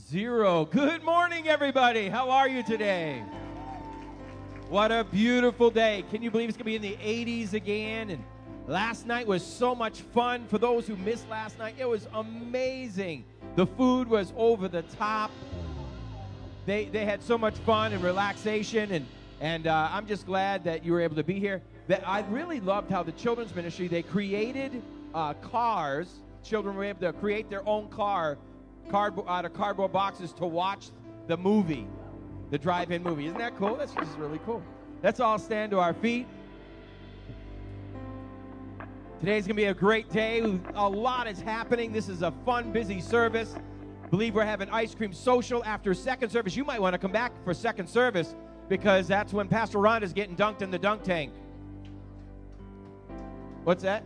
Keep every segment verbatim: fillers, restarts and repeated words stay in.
Zero. Good morning, everybody. How are you today? What a beautiful day. Can you believe it's going to be in the eighties again? And last night was so much fun. For those who missed last night, it was amazing. The food was over the top. They they had so much fun and relaxation, and and uh, I'm just glad that you were able to be here. That I really loved how the children's ministry, they created uh, cars. Children were able to create their own car cardboard, out of cardboard boxes to watch the movie, the drive-in movie. Isn't that cool? That's just really cool. Let's all stand to our feet. Today's going to be a great day. A lot is happening. This is a fun, busy service. I believe we're having ice cream social after second service. You might want to come back for second service because that's when Pastor Rhonda's getting dunked in the dunk tank. What's that?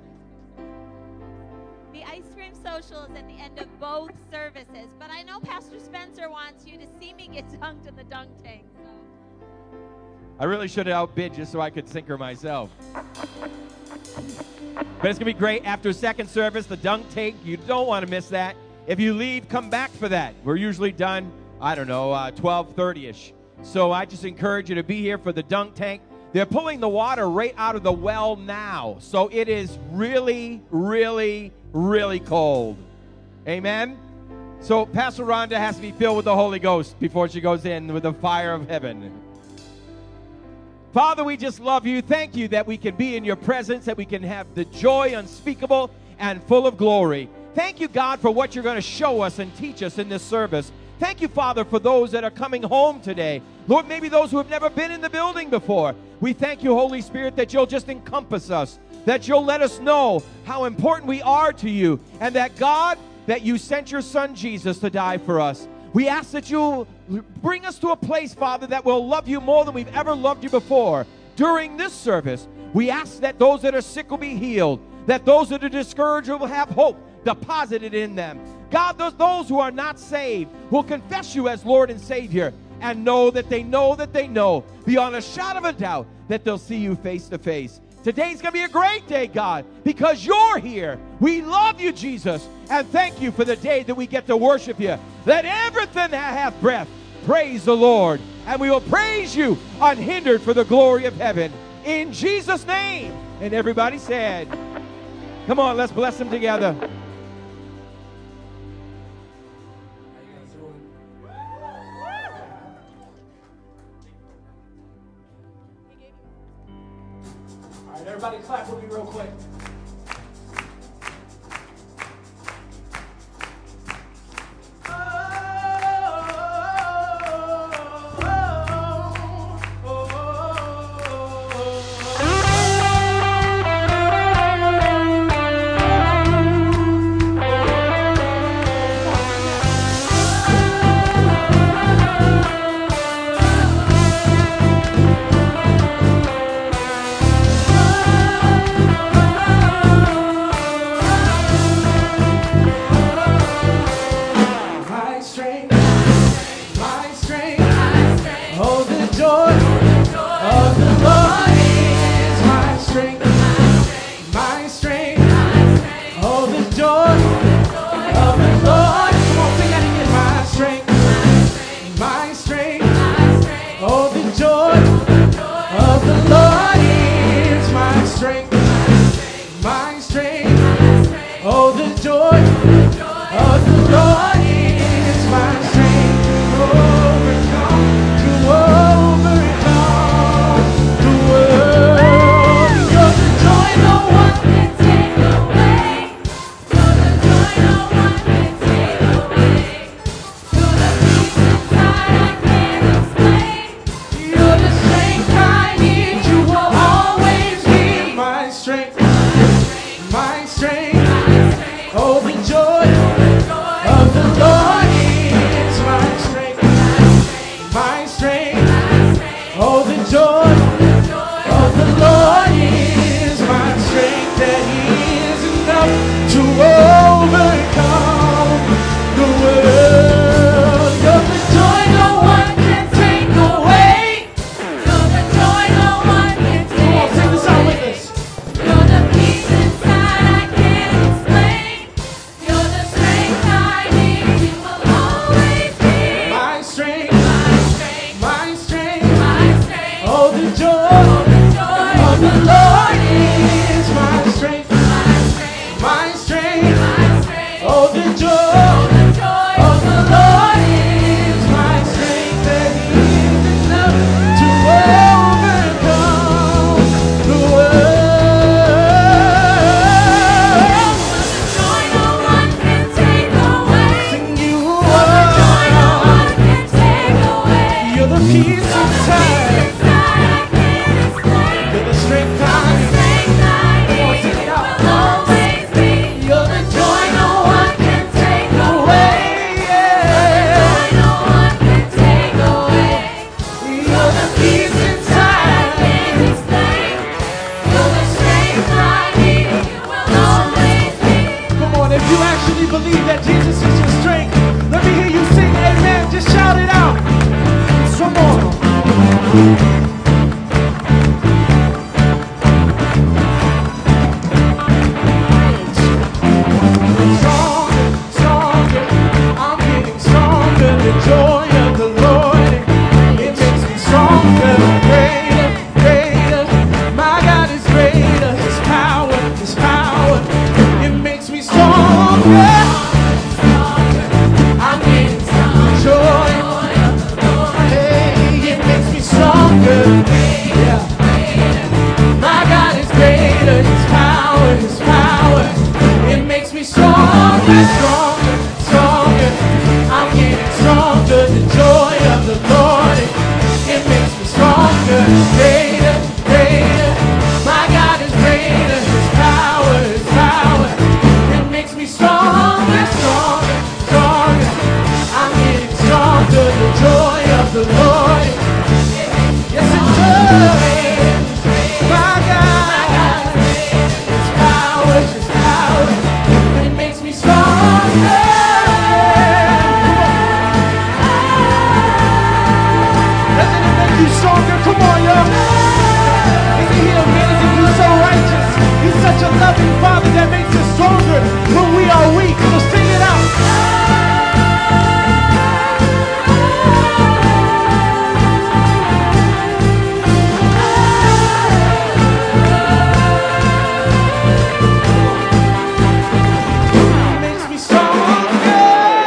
The ice cream social is at the end of both services, but I know Pastor Spencer wants you to see me get dunked in the dunk tank. So. I really should have outbid just so I could sink her myself. But it's going to be great. After second service, the dunk tank, you don't want to miss that. If you leave, come back for that. We're usually done, I don't know, uh, twelve thirty-ish. So I just encourage you to be here for the dunk tank. They're pulling the water right out of the well now. So it is really, really, really cold. Amen? So Pastor Rhonda has to be filled with the Holy Ghost before she goes in with the fire of heaven. Father, we just love you. Thank you that we can be in your presence, that we can have the joy unspeakable and full of glory. Thank you, God, for what you're going to show us and teach us in this service. Thank you, Father, for those that are coming home today. Lord, maybe those who have never been in the building before. We thank you, Holy Spirit, that you'll just encompass us, that you'll let us know how important we are to you, and that, God, that you sent your Son, Jesus, to die for us. We ask that you'll bring us to a place, Father, that will love you more than we've ever loved you before. During this service, we ask that those that are sick will be healed, that those that are discouraged will have hope deposited in them. God, those, those who are not saved will confess you as Lord and Savior and know that they know that they know beyond a shadow of a doubt that they'll see you face to face. Today's going to be a great day, God, because you're here. We love you, Jesus, and thank you for the day that we get to worship you. Let everything that hath breath praise the Lord, and we will praise you unhindered for the glory of heaven. In Jesus' name. And everybody said, come on, let's bless them together. Everybody clap with me real quick. Always be the Lord is my strength, my strength. Oh, the joy of the Lord is my strength, and He is enough to overcome the world. Joy no one can take away. Sing you Joy no are. one can take away. You're the peace inside. You're the strength I need. Come on, sing it out. You're the joy no one can take away. Yeah. You're the peace inside. Come on, if you actually believe that Jesus is your strength, let me hear you sing amen. Just shout it out. Come on. Stronger, stronger, I'm getting stronger. The joy of the Lord, it makes me stronger. Greater, greater, my God is greater. His power, His power, it makes me stronger. I'm getting joy. Hey, it makes me stronger. Yeah. My God is greater. His power, His power, it makes me stronger, stronger, stronger. I'm getting stronger. The joy of the Lord, it makes me stronger. Greater, greater. My God is greater. His power, His power, it makes me stronger, stronger, stronger. I'm getting stronger. The joy of the Lord, yes it does. My God, His power, His power, it makes me stronger. Doesn't it make you stronger? Come on, y'all. Isn't He amazing? He's so righteous. He's such a loving Father that makes us stronger when we are weak. So sing it out. It makes me stronger.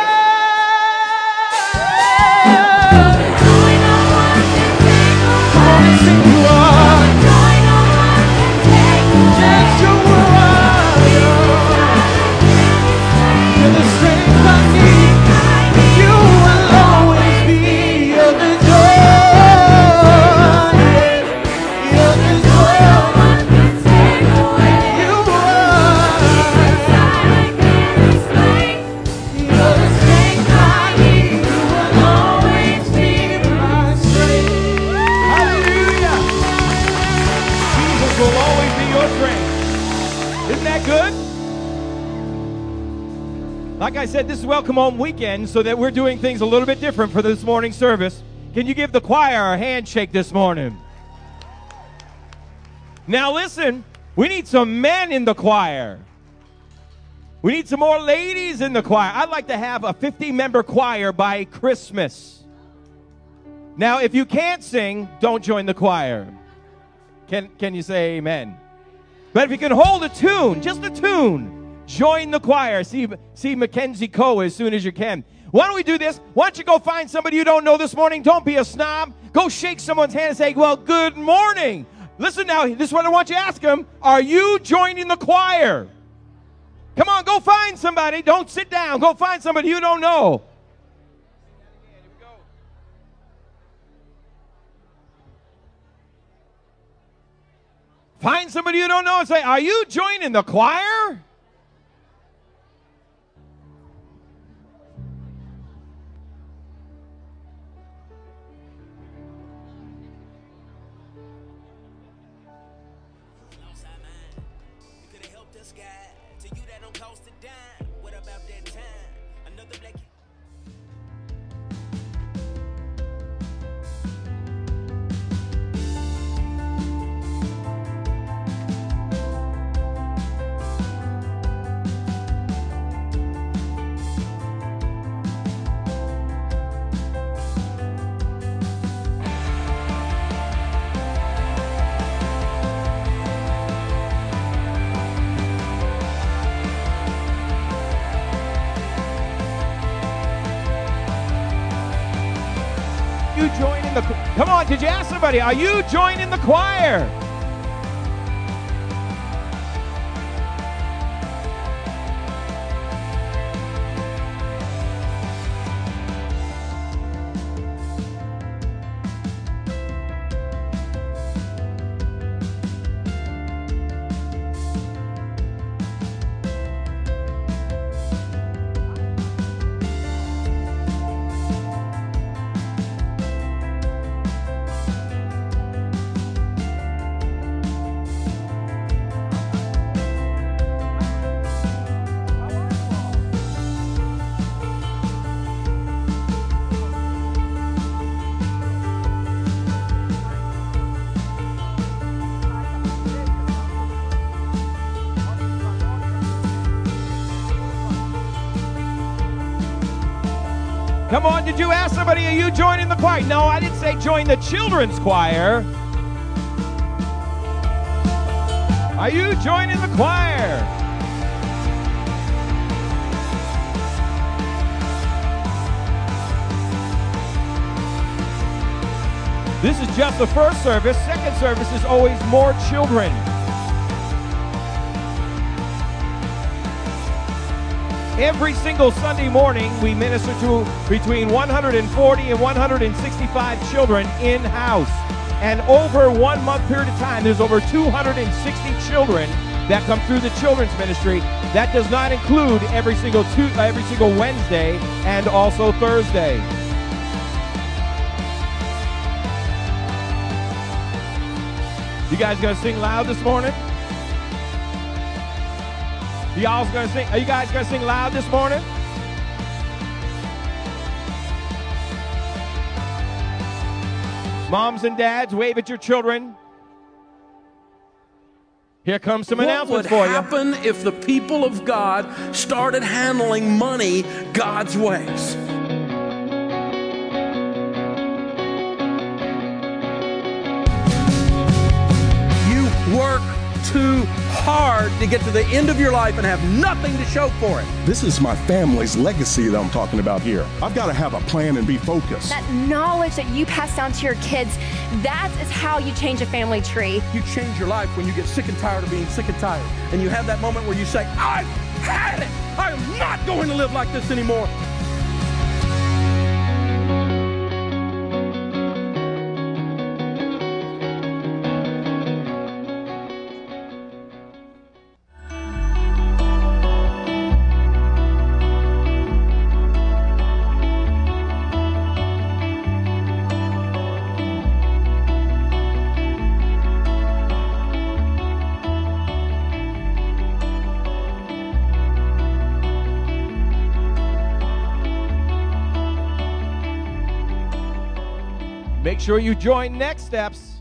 Come on and sing you are. Yes, you are. You're the strength I need. You will always be. You're the joy. You're the joy. You are. You're the strength I need. You will always be my strength. Hallelujah. Jesus will always be your strength. Isn't that good? Like I said, this is Welcome Home Weekend, so that we're doing things a little bit different for this morning service. Can you give the choir a handshake this morning? Now listen, we need some men in the choir. We need some more ladies in the choir. I'd like to have a fifty-member choir by Christmas. Now, if you can't sing, don't join the choir. Can, can you say amen? But if you can hold a tune, just a tune, join the choir. See, see Mackenzie Coe as soon as you can. Why don't we do this? Why don't you go find somebody you don't know this morning? Don't be a snob. Go shake someone's hand and say, well, good morning. Listen now, this is what I want you to ask them. Are you joining the choir? Come on, go find somebody. Don't sit down. Go find somebody you don't know. Find somebody you don't know and say, are you joining the choir? on, did you ask somebody, are you joining the choir? Come on, did you ask somebody, are you joining the choir? No, I didn't say join the children's choir. Are you joining the choir? This is just the first service. Second service is always more children. Every single Sunday morning, we minister to between one hundred forty and one hundred sixty-five children in-house. And over one month period of time, there's over two hundred sixty children that come through the children's ministry. That does not include every single two, every single Wednesday and also Thursday. You guys gonna sing loud this morning? Y'all gonna sing? Are you guys gonna sing loud this morning? Moms and dads, wave at your children. Here comes some announcements for you. What would happen if the people of God started handling money God's ways? You work too hard to get to the end of your life and have nothing to show for it. This is my family's legacy that I'm talking about here. I've got to have a plan and be focused. That knowledge that you pass down to your kids, that is how you change a family tree. You change your life when you get sick and tired of being sick and tired. And you have that moment where you say, I've had it. I am not going to live like this anymore. Make sure you join Next Steps.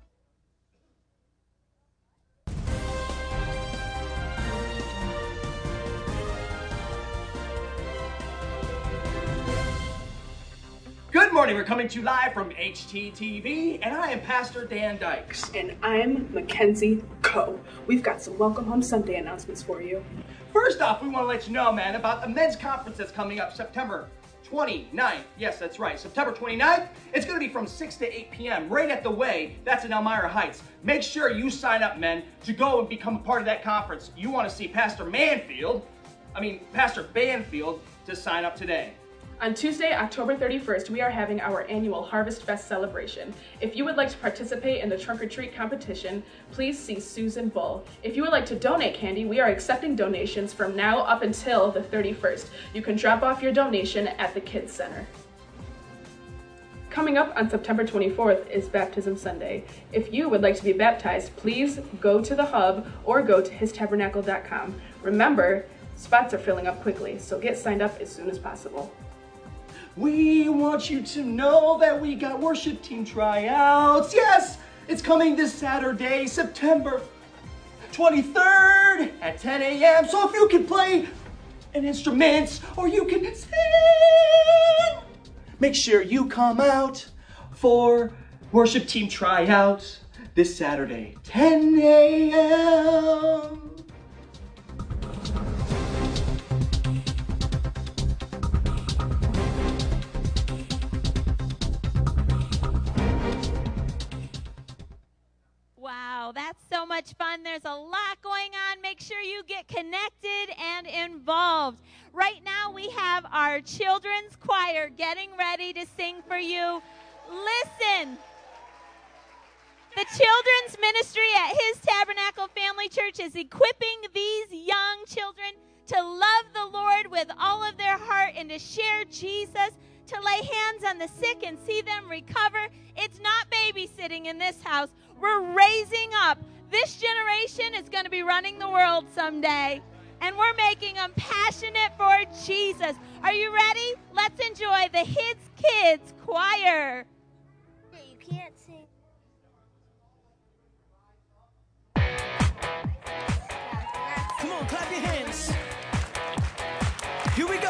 Good morning. We're coming to you live from H T T V, and I am Pastor Dan Dykes. And I'm Mackenzie Coe. We've got some Welcome Home Sunday announcements for you. First off, we want to let you know, man, about the men's conference that's coming up September twenty-ninth. Yes, that's right. September twenty-ninth. It's going to be from six to eight p m right at the Way. That's in Elmira Heights. Make sure you sign up, men, to go and become a part of that conference. You want to see Pastor Manfield, I mean, Pastor Banfield, to sign up today. On Tuesday, October thirty-first, we are having our annual Harvest Fest celebration. If you would like to participate in the trunk or treat competition, please see Susan Bull. If you would like to donate candy, we are accepting donations from now up until the thirty-first. You can drop off your donation at the Kids Center. Coming up on September twenty-fourth is Baptism Sunday. If you would like to be baptized, please go to the hub or go to his tabernacle dot com. Remember, spots are filling up quickly, so get signed up as soon as possible. We want you to know that we got worship team tryouts. Yes, it's coming this Saturday, September twenty-third at ten a m So if you can play an instrument or you can sing, make sure you come out for worship team tryouts this Saturday, ten a m much fun. There's a lot going on. Make sure you get connected and involved. Right now we have our children's choir getting ready to sing for you. Listen. The children's ministry at His Tabernacle Family Church is equipping these young children to love the Lord with all of their heart and to share Jesus, to lay hands on the sick and see them recover. It's not babysitting in this house. We're raising up. This generation is going to be running the world someday, and we're making them passionate for Jesus. Are you ready? Let's enjoy the His Kids Choir. You can't sing. Come on, clap your hands. Here we go.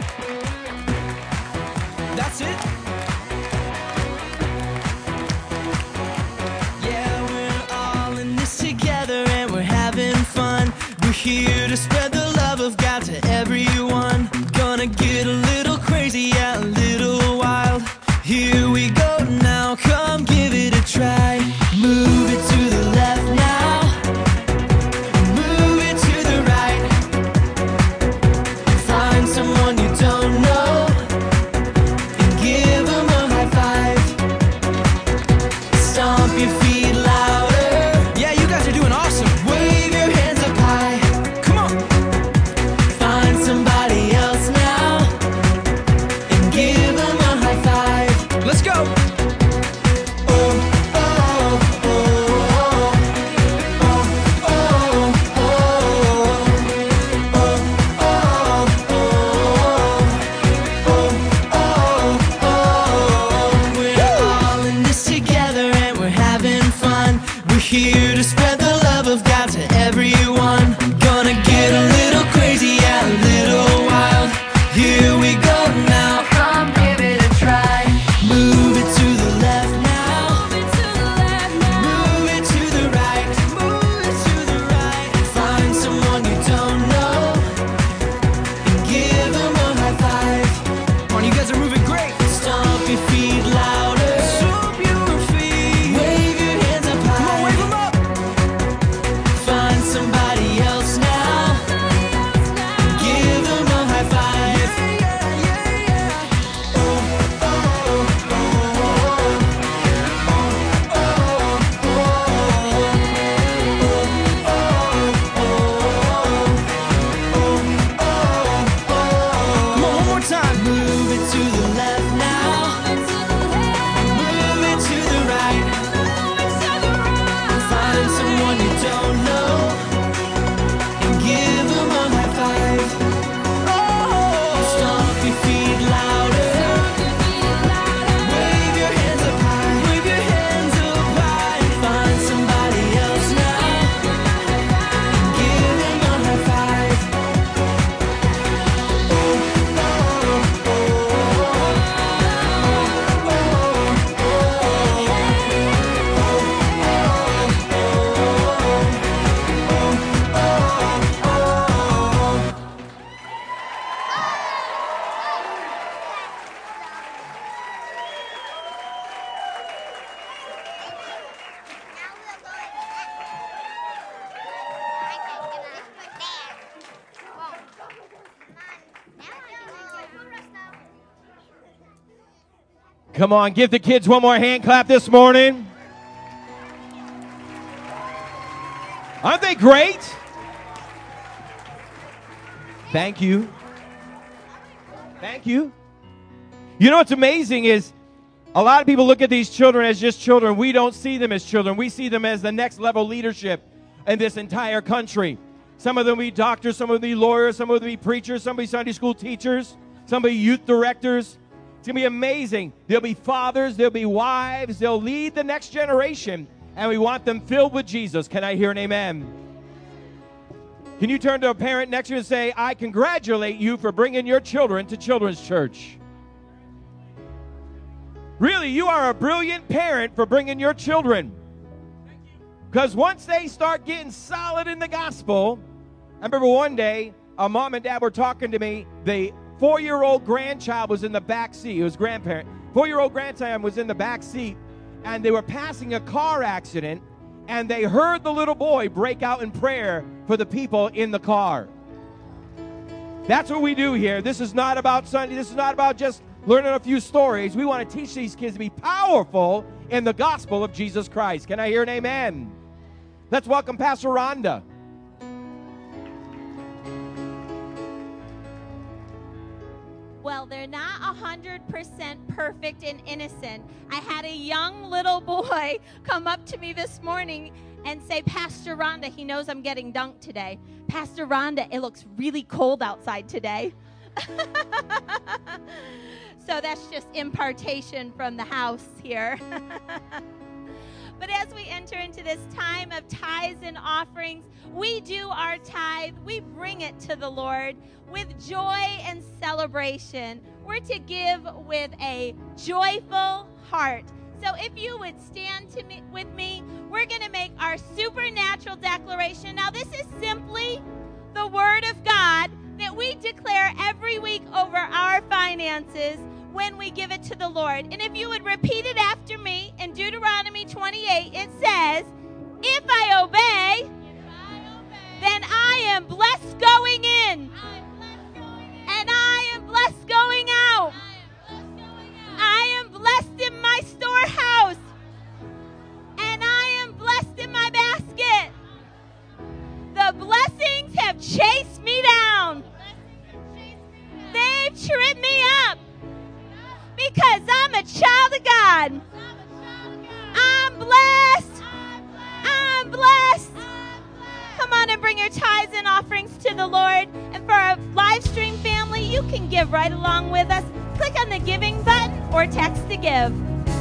That's it. Yeah, we're all in this together and we're having fun. We're here to spread the love of God to everyone. Gonna get a little crazy, yeah, a little wild. Here we go now, come give it a try. Move it to the left now. Move it to the right. Find someone you don't know and give them a high five. Stomp your feet louder. Yeah, you guys are doing awesome. Wave your hands up high. Come on. Find somebody else now and give them a high five. Let's go. Here to spread the love of God to everyone. Gonna get a little crazy, yeah, a little wild. Here we go now, come give it a try. Move it to the left now. Move it to the left now. Move it to the right. Move it to the right. Find someone you don't know and give them a high five. Come on, you guys are moving great. Stomp your feet louder. Stomp your feet. Wave your hands up high. Come on, wave them up. Find somebody else now. Give them a high five. Yeah, yeah, yeah. Oh, oh, oh, oh, oh, oh, oh, oh. Come on, one more time. Move it to the left now. Move it to the right. Find someone you don't know and give them a high five. Oh, stomp your feet louder. Wave your hands up high. Wave your hands up high. Find somebody else now and give them a high five. Oh, oh, oh, oh, Come on, give the kids one more hand clap this morning. Aren't they great? Thank you. Thank you. You know what's amazing is a lot of people look at these children as just children. We don't see them as children. We see them as the next level leadership in this entire country. Some of them will be doctors, some will be lawyers, some will be preachers, some will be Sunday school teachers, some will be youth directors. It's going to be amazing. There'll be fathers, there'll be wives, they'll lead the next generation, and we want them filled with Jesus. Can I hear an amen? Can you turn to a parent next to you and say, I congratulate you for bringing your children to Children's Church. Really, you are a brilliant parent for bringing your children. Because once they start getting solid in the gospel, I remember one day, a mom and dad were talking to me. The four-year-old grandchild was in the back seat. It was grandparent. Four-year-old grandchild was in the back seat, and they were passing a car accident, and they heard the little boy break out in prayer for the people in the car. That's what we do here. This is not about Sunday. This is not about just learning a few stories. We want to teach these kids to be powerful in the gospel of Jesus Christ. Can I hear an amen? Let's welcome Pastor Rhonda. Well, they're not one hundred percent perfect and innocent. I had a young little boy come up to me this morning and say, Pastor Rhonda, he knows I'm getting dunked today. Pastor Rhonda, it looks really cold outside today. So that's just impartation from the house here. But as we enter into this time of tithes and offerings, we do our tithe. We bring it to the Lord with joy and celebration. We're to give with a joyful heart. So if you would stand to me, with me, we're going to make our supernatural declaration. Now, this is simply the Word of God that we declare every week over our finances when we give it to the Lord. And if you would repeat it after me, in Deuteronomy twenty-eight, it says, if I obey, if I obey then I am blessed going in, blessed going in and I am blessed going out. I am blessed, going out. I am blessed in my storehouse, and I am blessed in my basket. The blessings have chased me down. They've tripped me up. Because I'm a child of God. I'm blessed. I'm blessed. Come on and bring your tithes and offerings to the Lord. And for our live stream family, you can give right along with us. Click on the giving button or text to give.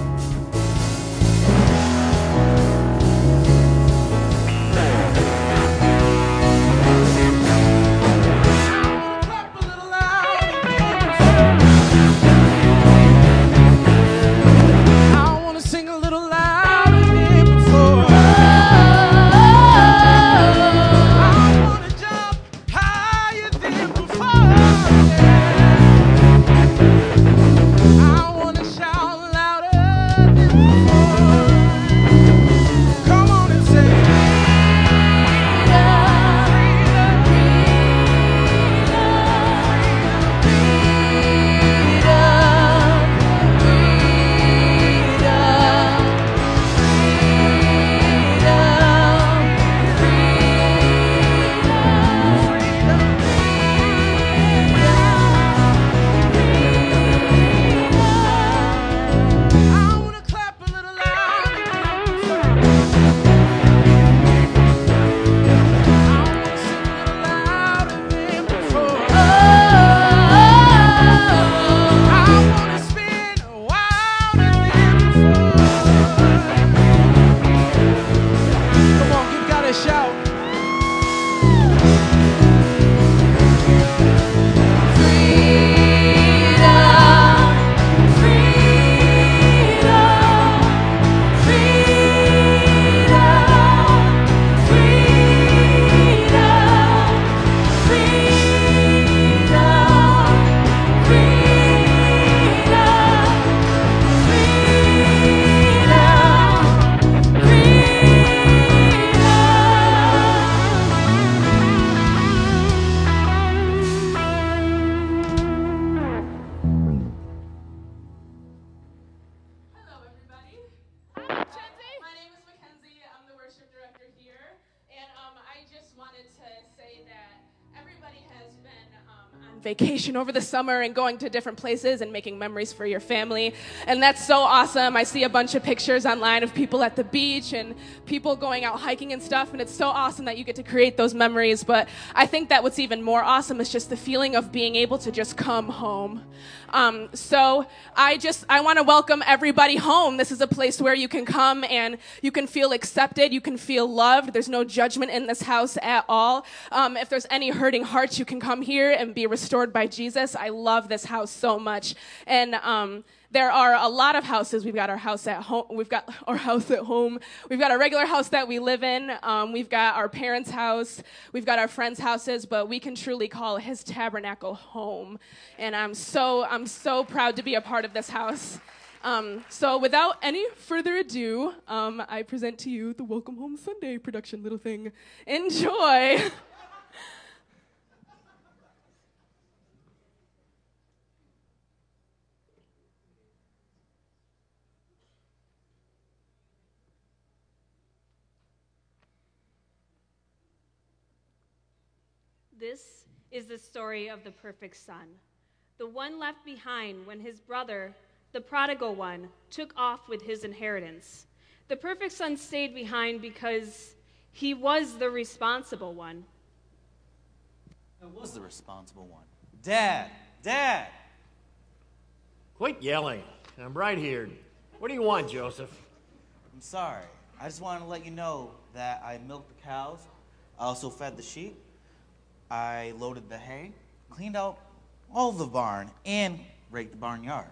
Vacation over the summer and going to different places and making memories for your family. And that's so awesome. I see a bunch of pictures online of people at the beach and people going out hiking and stuff, and it's so awesome that you get to create those memories. But I think that what's even more awesome is just the feeling of being able to just come home. Um, so I just, I want to welcome everybody home. This is a place where you can come and you can feel accepted. You can feel loved. There's no judgment in this house at all. Um, if there's any hurting hearts, you can come here and be restored by Jesus. I love this house so much. And, um, there are a lot of houses. We've got our house at home. We've got our house at home. We've got a regular house that we live in. Um, we've got our parents' house. We've got our friends' houses, but we can truly call His Tabernacle home. And I'm so, I'm so proud to be a part of this house. Um, so without any further ado, um, I present to you the Welcome Home Sunday production little thing. Enjoy. This is the story of the perfect son, the one left behind when his brother, the prodigal one, took off with his inheritance. The perfect son stayed behind because he was the responsible one. Who was the responsible one? Dad! Dad! Quit yelling. I'm right here. What do you want, Joseph? I'm sorry. I just wanted to let you know that I milked the cows. I also fed the sheep. I loaded the hay, cleaned out all of the barn, and raked the barnyard.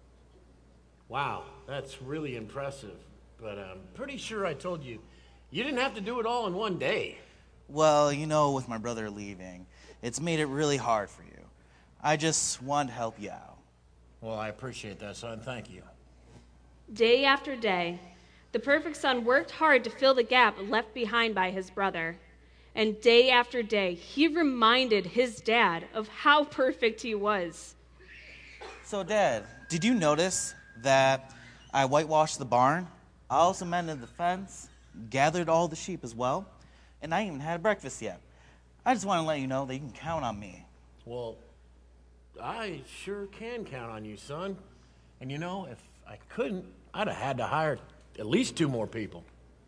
Wow, that's really impressive. But I'm pretty sure I told you you didn't have to do it all in one day. Well, you know, with my brother leaving, it's made it really hard for you. I just wanted to help you out. Well, I appreciate that, son. Thank you. Day after day, the perfect son worked hard to fill the gap left behind by his brother. And day after day, he reminded his dad of how perfect he was. So, Dad, did you notice that I whitewashed the barn? I also mended the fence, gathered all the sheep as well, and I even had breakfast yet. I just want to let you know that you can count on me. Well, I sure can count on you, son. And you know, if I couldn't, I'd have had to hire at least two more people.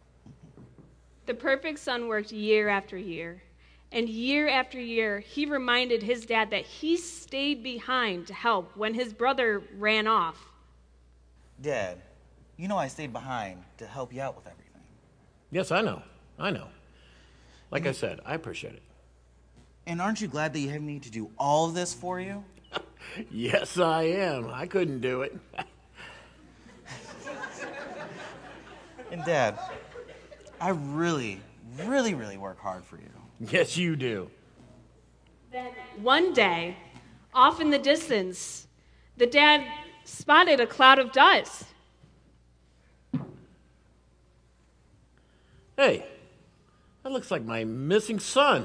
The perfect son worked year after year, and year after year, he reminded his dad that he stayed behind to help when his brother ran off. Dad, you know I stayed behind to help you out with everything. Yes, I know. I know. Like I said, I appreciate it. And aren't you glad that you have me to do all of this for you? Yes, I am. I couldn't do it. And Dad, I really, really, really work hard for you. Yes, you do. Then one day, off in the distance, the dad spotted a cloud of dust. Hey, that looks like my missing son.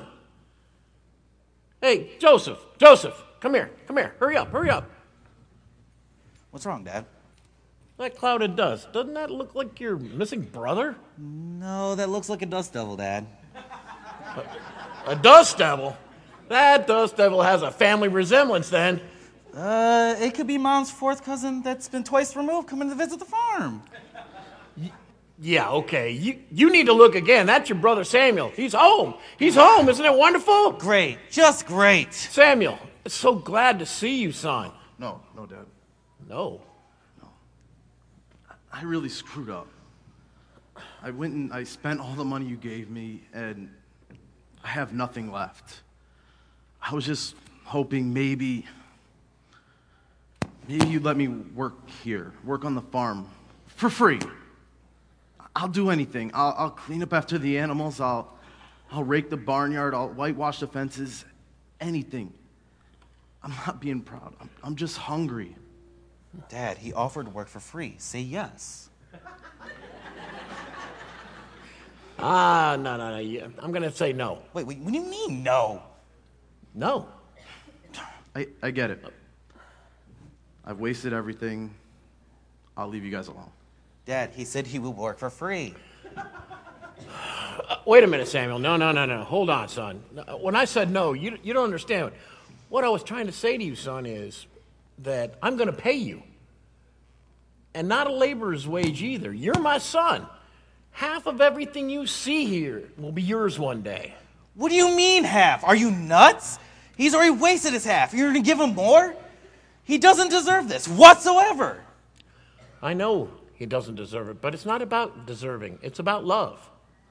Hey, Joseph, Joseph, come here, come here, hurry up, hurry up. What's wrong, Dad? That cloud of dust, doesn't that look like your missing brother? No, that looks like a dust devil, Dad. A, a dust devil? That dust devil has a family resemblance then. Uh, it could be Mom's fourth cousin that's been twice removed coming to visit the farm. Y- yeah, okay. You you need to look again. That's your brother Samuel. He's home. He's home. Isn't it wonderful? Great. Just great. Samuel, it's so glad to see you, son. No, no, Dad. No. No. I really screwed up. I went and I spent all the money you gave me, and I have nothing left. I was just hoping maybe, maybe you'd let me work here, work on the farm, for free. I'll do anything. I'll, I'll clean up after the animals. I'll, I'll rake the barnyard. I'll whitewash the fences. Anything. I'm not being proud. I'm, I'm just hungry. Dad, he offered to work for free. Say yes. Ah, no, no, no. Yeah, I'm going to say no. Wait, wait, what do you mean no? No. I, I get it. I've wasted everything. I'll leave you guys alone. Dad, he said he would work for free. Uh, wait a minute, Samuel. No, no, no, no. Hold on, son. When I said no, you, you don't understand. What I was trying to say to you, son, is that I'm going to pay you. And not a laborer's wage either. You're my son. Half of everything you see here will be yours one day. What do you mean half? Are you nuts? He's already wasted his half. You're going to give him more? He doesn't deserve this whatsoever. I know he doesn't deserve it, but it's not about deserving. It's about love.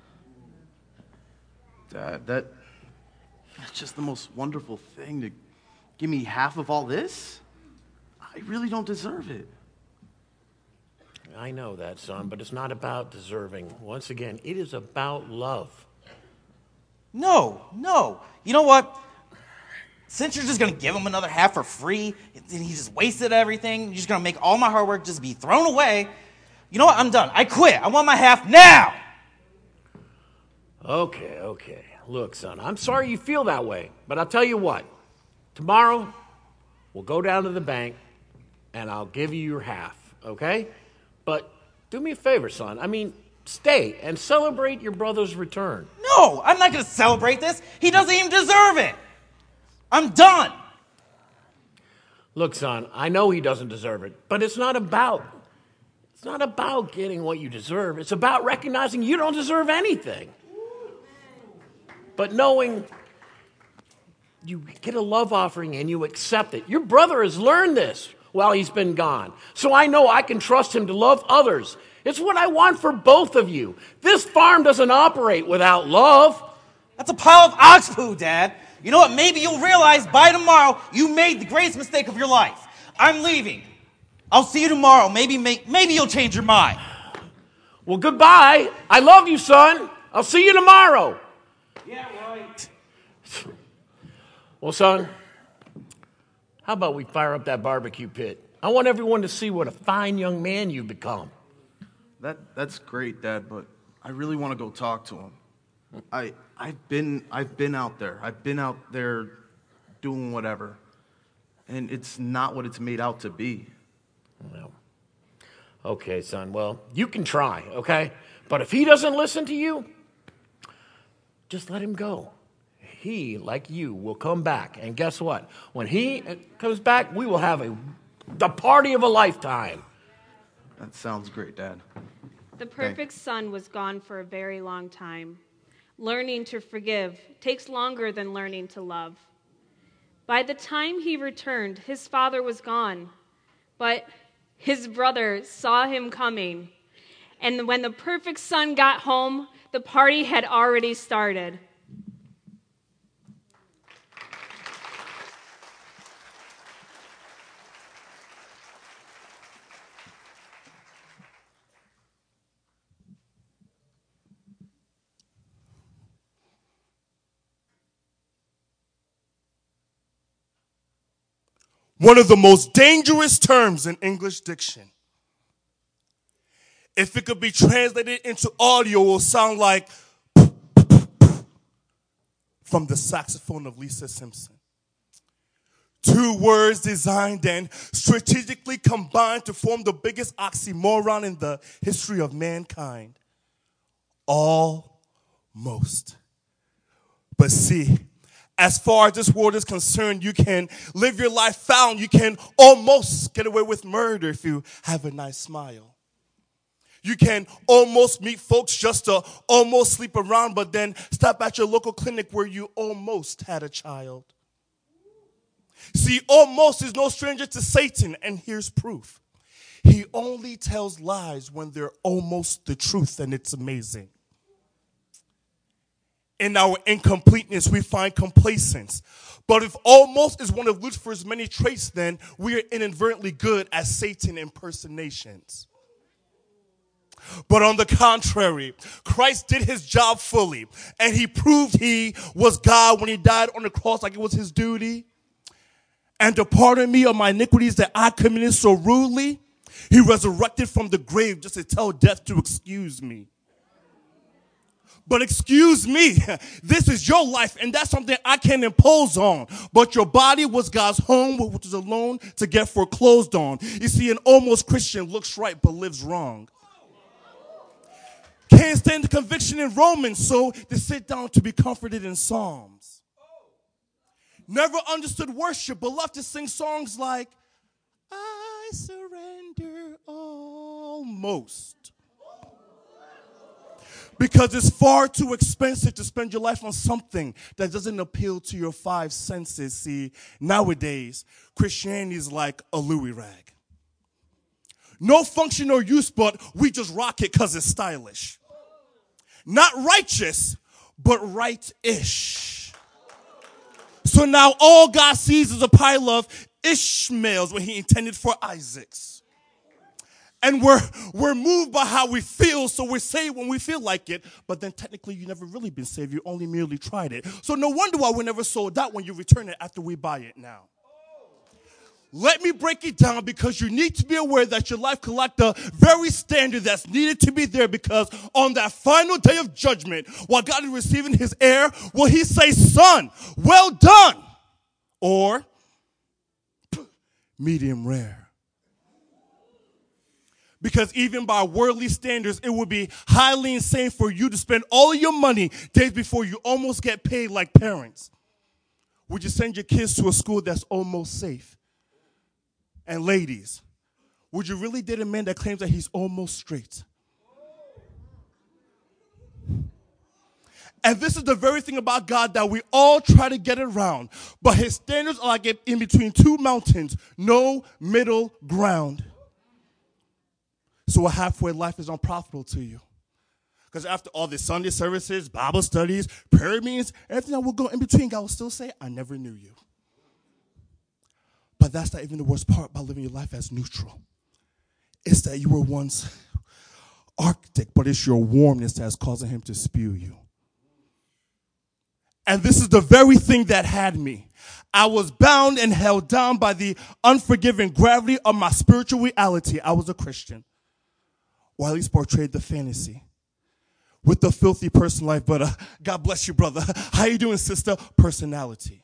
Dad, that, that's just the most wonderful thing to give me half of all this? I really don't deserve it. I know that, son, but it's not about deserving. Once again, it is about love. No, no. You know what? Since you're just going to give him another half for free, and he just wasted everything, you're just going to make all my hard work just be thrown away. You know what? I'm done. I quit. I want my half now. Okay, okay. Look, son, I'm sorry you feel that way, but I'll tell you what. Tomorrow, we'll go down to the bank, and I'll give you your half, okay? But do me a favor, son. I mean, stay and celebrate your brother's return. No, I'm not going to celebrate this. He doesn't even deserve it. I'm done. Look, son, I know he doesn't deserve it, but it's not about it's not about getting what you deserve. It's about recognizing you don't deserve anything. But knowing you get a love offering and you accept it. Your brother has learned this while he's been gone. So I know I can trust him to love others. It's what I want for both of you. This farm doesn't operate without love. That's a pile of ox poo, Dad. You know what? Maybe you'll realize by tomorrow you made the greatest mistake of your life. I'm leaving. I'll see you tomorrow. Maybe, make, maybe you'll change your mind. Well, goodbye. I love you, son. I'll see you tomorrow. Yeah, right. Well, son, how about we fire up that barbecue pit? I want everyone to see what a fine young man you've become. That that's great, Dad, but I really want to go talk to him. I I've been I've been out there. I've been out there doing whatever. And it's not what it's made out to be. Well, okay, son. Well, you can try, okay? But if he doesn't listen to you, just let him go. He, like you, will come back. And guess what? When he comes back, we will have a the party of a lifetime. That sounds great, Dad. The perfect son was gone for a very long time. Learning to forgive takes longer than learning to love. By the time he returned, his father was gone, but his brother saw him coming. And when the perfect son got home, the party had already started. One of the most dangerous terms in English diction. If it could be translated into audio, it will sound like from the saxophone of Lisa Simpson. Two words designed and strategically combined to form the biggest oxymoron in the history of mankind. Almost. But see, as far as this world is concerned, you can live your life found. You can almost get away with murder if you have a nice smile. You can almost meet folks just to almost sleep around, but then stop at your local clinic where you almost had a child. See, almost is no stranger to Satan, and here's proof. He only tells lies when they're almost the truth, and it's amazing. In our incompleteness, we find complacence. But if almost is one of Lucifer's many traits, then we are inadvertently good at Satan impersonations. But on the contrary, Christ did his job fully, and he proved he was God when he died on the cross like it was his duty. And to pardon me of my iniquities that I committed so rudely, he resurrected from the grave just to tell death to excuse me. But excuse me, this is your life, and that's something I can't impose on. But your body was God's home, which is a loan to get foreclosed on. You see, an almost Christian looks right but lives wrong. Can't stand the conviction in Romans, so they sit down to be comforted in Psalms. Never understood worship, but love to sing songs like, I surrender almost. Because it's far too expensive to spend your life on something that doesn't appeal to your five senses. See, nowadays, Christianity is like a Louis rag. No function or use, but we just rock it because it's stylish. Not righteous, but right-ish. So now all God sees is a pile of Ishmaels when he intended for Isaacs. And we're, we're moved by how we feel, so we're saved when we feel like it. But then technically, you've never really been saved. You only merely tried it. So no wonder why we're never sold out when you return it after we buy it now. Let me break it down, because you need to be aware that your life can lack the very standard that's needed to be there, because on that final day of judgment, while God is receiving his heir, will he say, son, well done, or medium rare? Because even by worldly standards, it would be highly insane for you to spend all of your money days before you almost get paid like parents. Would you send your kids to a school that's almost safe? And ladies, would you really date a man that claims that he's almost straight? And this is the very thing about God that we all try to get around. But his standards are like in between two mountains, no middle ground. So a halfway life is unprofitable to you. Because after all the Sunday services, Bible studies, prayer meetings, everything that will go in between, God will still say, I never knew you. But that's not even the worst part about living your life as neutral. It's that you were once Arctic, but it's your warmness that's causing him to spew you. And this is the very thing that had me. I was bound and held down by the unforgiving gravity of my spiritual reality. I was a Christian. Or at least portrayed the fantasy. With the filthy person life, but uh, God bless you, brother. How you doing, sister? Personality.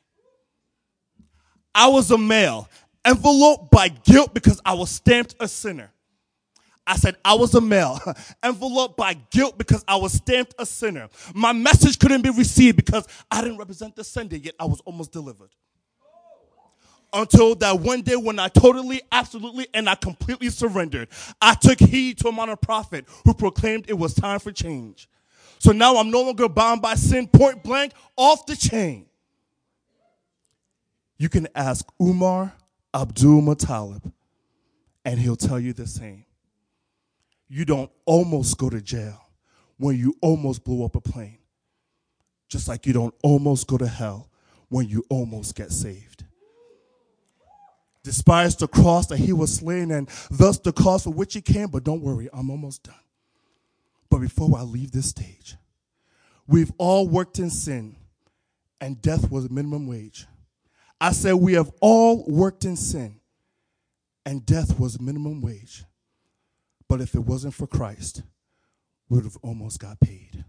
I was a male, enveloped by guilt because I was stamped a sinner. I said I was a male, enveloped by guilt because I was stamped a sinner. My message couldn't be received because I didn't represent the sender, yet I was almost delivered. Until that one day when I totally, absolutely, and I completely surrendered. I took heed to a minor prophet who proclaimed it was time for change. So now I'm no longer bound by sin, point blank, off the chain. You can ask Umar Abdul Muttalib, and he'll tell you the same. You don't almost go to jail when you almost blow up a plane. Just like you don't almost go to hell when you almost get saved. Despise the cross that he was slain, and thus the cause for which he came. But don't worry, I'm almost done. But before I leave this stage, we've all worked in sin, and death was minimum wage. I said we have all worked in sin, and death was minimum wage. But if it wasn't for Christ, we would have almost got paid.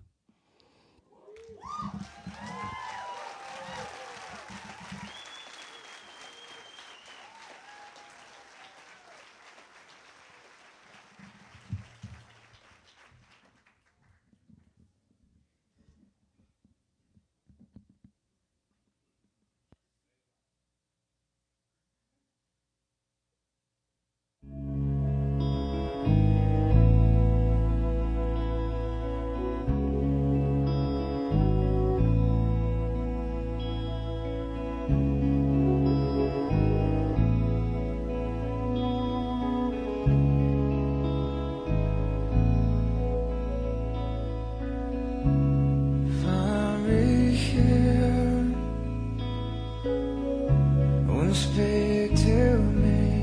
Speak to me.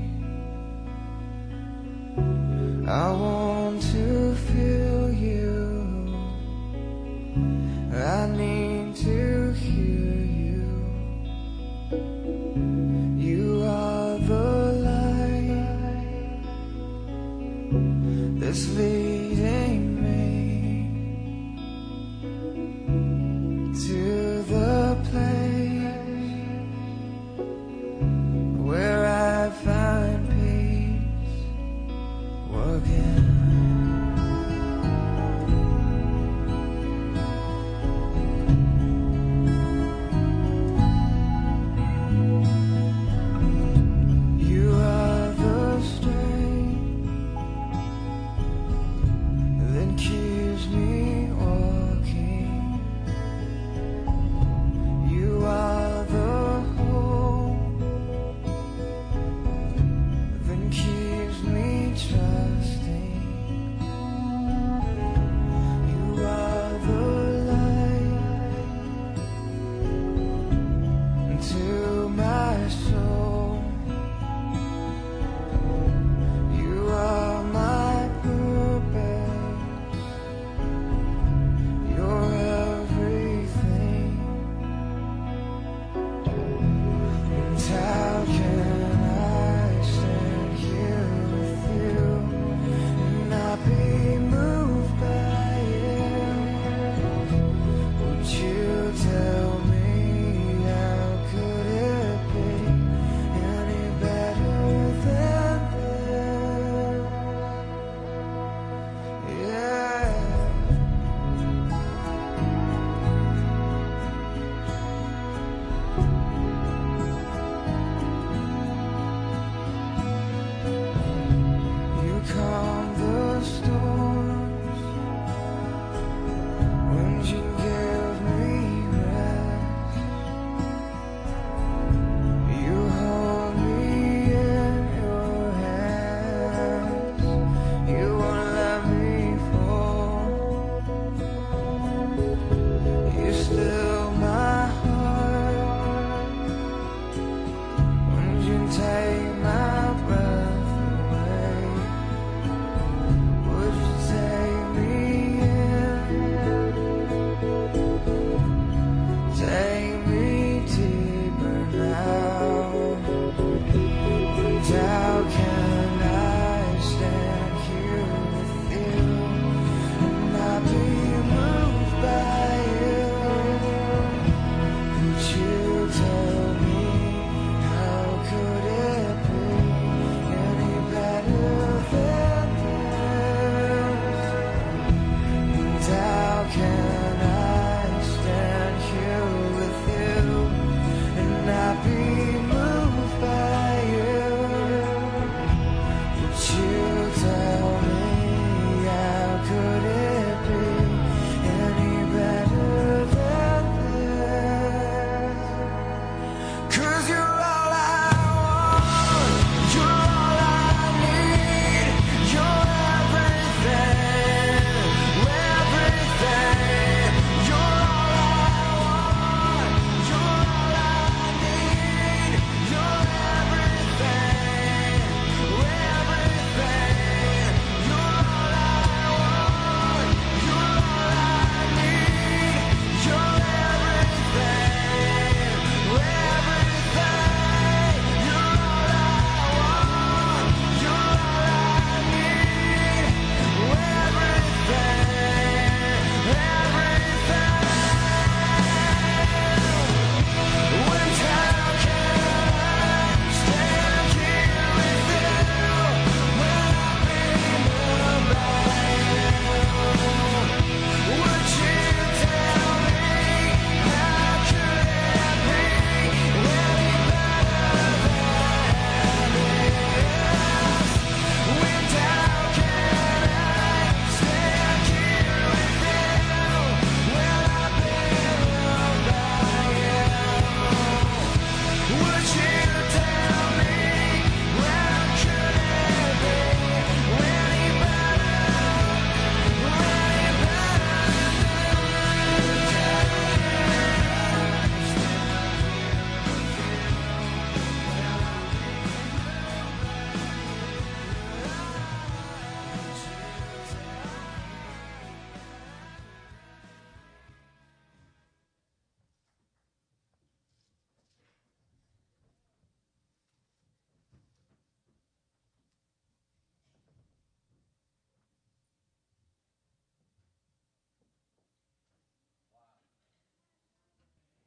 I want to feel you. I need to hear you. You are the light that's leading me to the place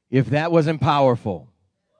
If that wasn't powerful.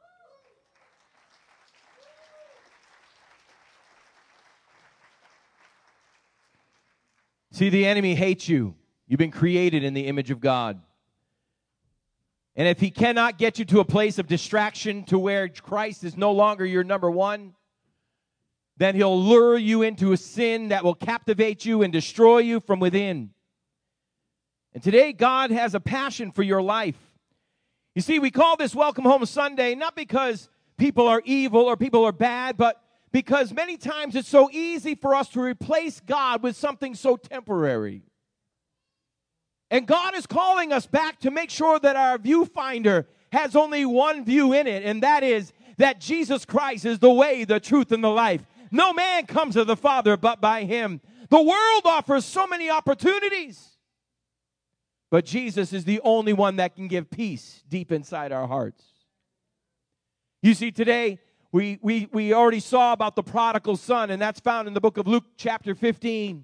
See, the enemy hates you. You've been created in the image of God. And if he cannot get you to a place of distraction to where Christ is no longer your number one, then he'll lure you into a sin that will captivate you and destroy you from within. And today, God has a passion for your life. You see, we call this Welcome Home Sunday not because people are evil or people are bad, but because many times it's so easy for us to replace God with something so temporary. And God is calling us back to make sure that our viewfinder has only one view in it, and that is that Jesus Christ is the way, the truth, and the life. No man comes to the Father but by him. The world offers so many opportunities, but Jesus is the only one that can give peace deep inside our hearts. You see, today, we, we, we already saw about the prodigal son, and that's found in the book of Luke chapter fifteen.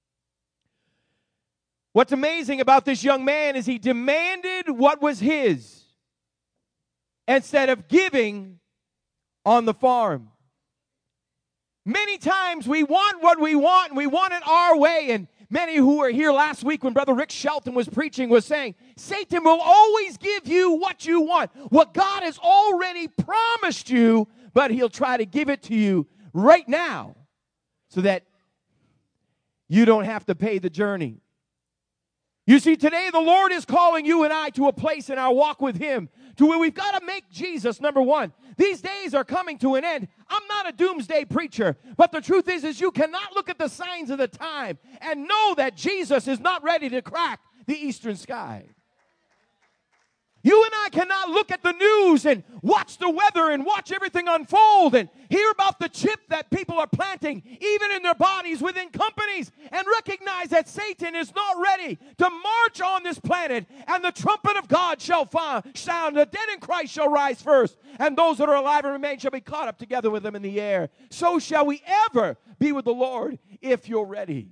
What's amazing about this young man is he demanded what was his instead of giving on the farm. Many times we want what we want, and we want it our way. And many who were here last week when Brother Rick Shelton was preaching was saying, Satan will always give you what you want, what God has already promised you, but he'll try to give it to you right now so that you don't have to pay the journey. You see, today the Lord is calling you and I to a place in our walk with him to where we've got to make Jesus number one. These days are coming to an end. I'm not a doomsday preacher, but the truth is, is you cannot look at the signs of the time and know that Jesus is not ready to crack the eastern sky. You and I cannot look at the news and watch the weather and watch everything unfold and hear about the chip that people are planting, even in their bodies within companies, and recognize that Satan is not ready to march on this planet, and the trumpet of God shall sound. The dead in Christ shall rise first, and those that are alive and remain shall be caught up together with them in the air. So shall we ever be with the Lord if you're ready.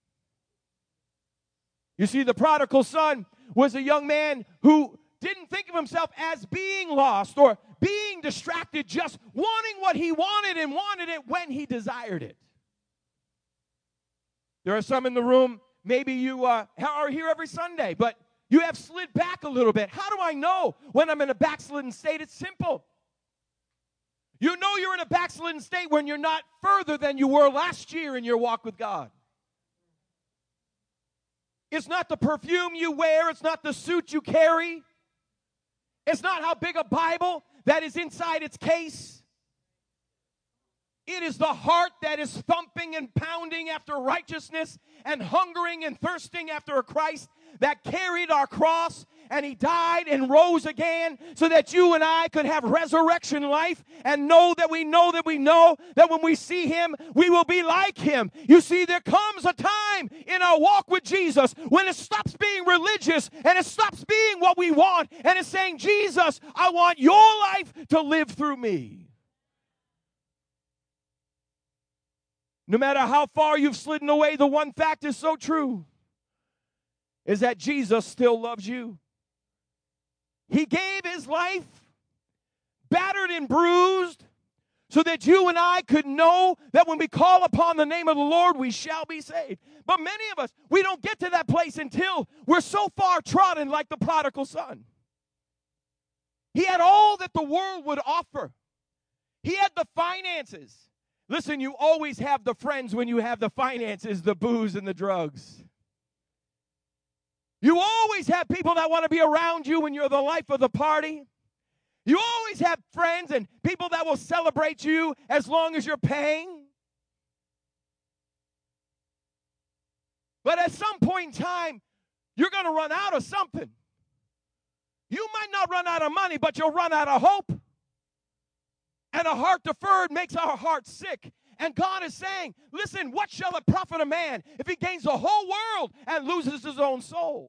You see, the prodigal son was a young man who didn't think of himself as being lost or being distracted, just wanting what he wanted and wanted it when he desired it. There are some in the room, maybe you uh, are here every Sunday, but you have slid back a little bit. How do I know when I'm in a backslidden state? It's simple. You know you're in a backslidden state when you're not further than you were last year in your walk with God. It's not the perfume you wear. It's not the suit you carry. It's not how big a Bible that is inside its case. It is the heart that is thumping and pounding after righteousness and hungering and thirsting after a Christ that carried our cross, and he died and rose again so that you and I could have resurrection life and know that we know that we know that when we see him, we will be like him. You see, there comes a time in our walk with Jesus when it stops being religious and it stops being what we want, and it's saying, Jesus, I want your life to live through me. No matter how far you've slidden away, the one fact is so true, is that Jesus still loves you. He gave his life, battered and bruised, so that you and I could know that when we call upon the name of the Lord, we shall be saved. But many of us, we don't get to that place until we're so far trodden like the prodigal son. He had all that the world would offer. He had the finances. Listen, you always have the friends when you have the finances, the booze and the drugs. You always have people that want to be around you when you're the life of the party. You always have friends and people that will celebrate you as long as you're paying. But at some point in time, you're going to run out of something. You might not run out of money, but you'll run out of hope. And a heart deferred makes our heart sick. And God is saying, listen, what shall it profit a man if he gains the whole world and loses his own soul?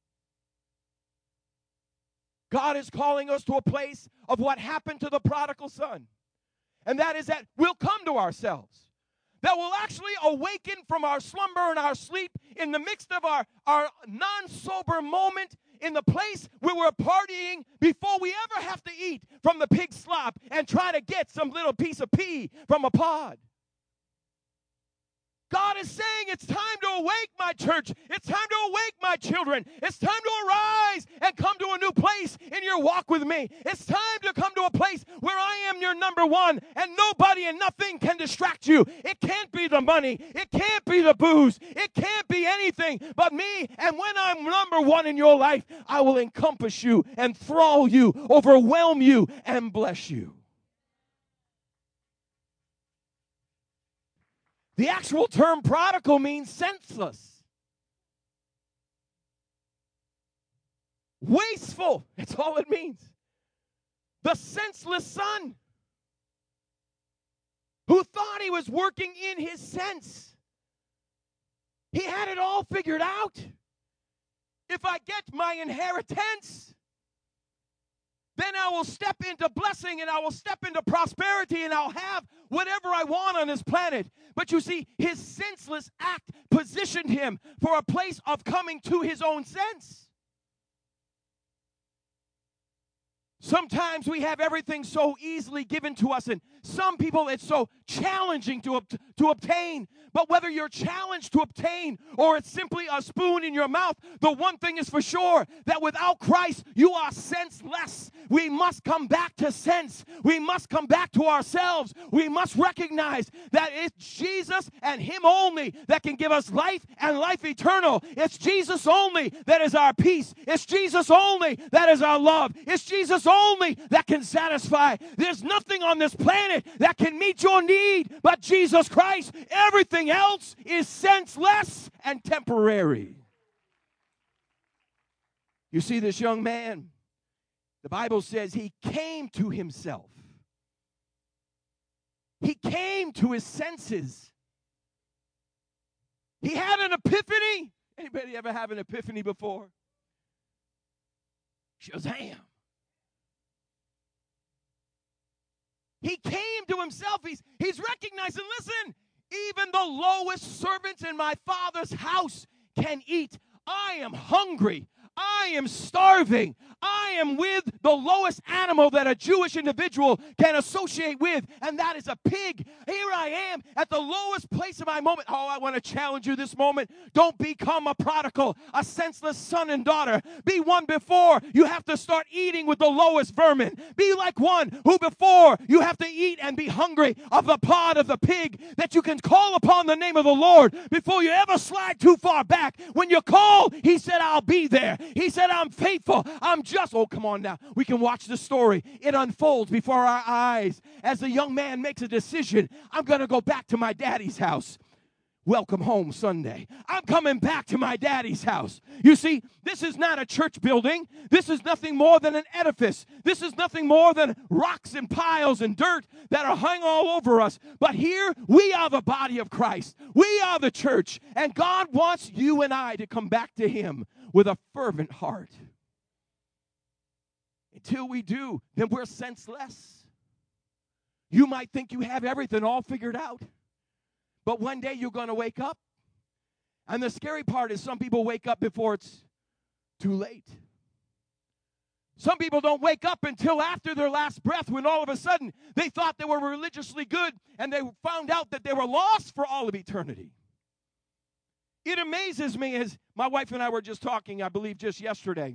God is calling us to a place of what happened to the prodigal son. And that is that we'll come to ourselves. That we'll actually awaken from our slumber and our sleep in the midst of our, our non-sober moment in the place where we're partying before we ever have to eat from the pig slop and try to get some little piece of pea from a pod. God is saying it's time to awake, my church. It's time to awake, my children. It's time to arise and come to a new place in your walk with me. It's time to come to a place where I am your number one, and nobody and nothing can distract you. It can't be the money. It can't be the booze. It can't be anything but me. And when I'm number one in your life, I will encompass you, enthrall you, overwhelm you, and bless you. The actual term prodigal means senseless, wasteful. That's all it means. The senseless son who thought he was working in his sense. He had it all figured out. If I get my inheritance, then I will step into blessing and I will step into prosperity and I'll have whatever I want on this planet. But you see, his senseless act positioned him for a place of coming to his own sense. Sometimes we have everything so easily given to us, and some people it's so challenging to, to obtain. But whether you're challenged to obtain or it's simply a spoon in your mouth, the one thing is for sure, that without Christ, you are senseless. We must come back to sense. We must come back to ourselves. We must recognize that it's Jesus and him only that can give us life and life eternal. It's Jesus only that is our peace. It's Jesus only that is our love. It's Jesus only that can satisfy. There's nothing on this planet that can meet your need but Jesus Christ. Everything else is senseless and temporary. You see, this young man, the Bible says he came to himself. He came to his senses. He had an epiphany. Anybody ever have an epiphany before? Shazam. He came to himself. He's, he's recognizing, listen, even the lowest servants in my Father's house can eat. I am hungry. I am starving. I am with the lowest animal that a Jewish individual can associate with, and that is a pig. Here I am at the lowest place of my moment. Oh, I want to challenge you this moment. Don't become a prodigal, a senseless son and daughter. Be one before you have to start eating with the lowest vermin. Be like one who before you have to eat and be hungry of the pod of the pig, that you can call upon the name of the Lord before you ever slide too far back. When you call, he said, I'll be there. He said, I'm faithful. I'm just. Oh, come on now. We can watch the story. It unfolds before our eyes as the young man makes a decision. I'm going to go back to my daddy's house. Welcome home Sunday. I'm coming back to my daddy's house. You see, this is not a church building. This is nothing more than an edifice. This is nothing more than rocks and piles and dirt that are hung all over us. But here, we are the body of Christ. We are the church. And God wants you and I to come back to him with a fervent heart. Until we do, then we're senseless. You might think you have everything all figured out. But one day you're going to wake up. And the scary part is some people wake up before it's too late. Some people don't wake up until after their last breath, when all of a sudden they thought they were religiously good and they found out that they were lost for all of eternity. It amazes me, as my wife and I were just talking, I believe just yesterday.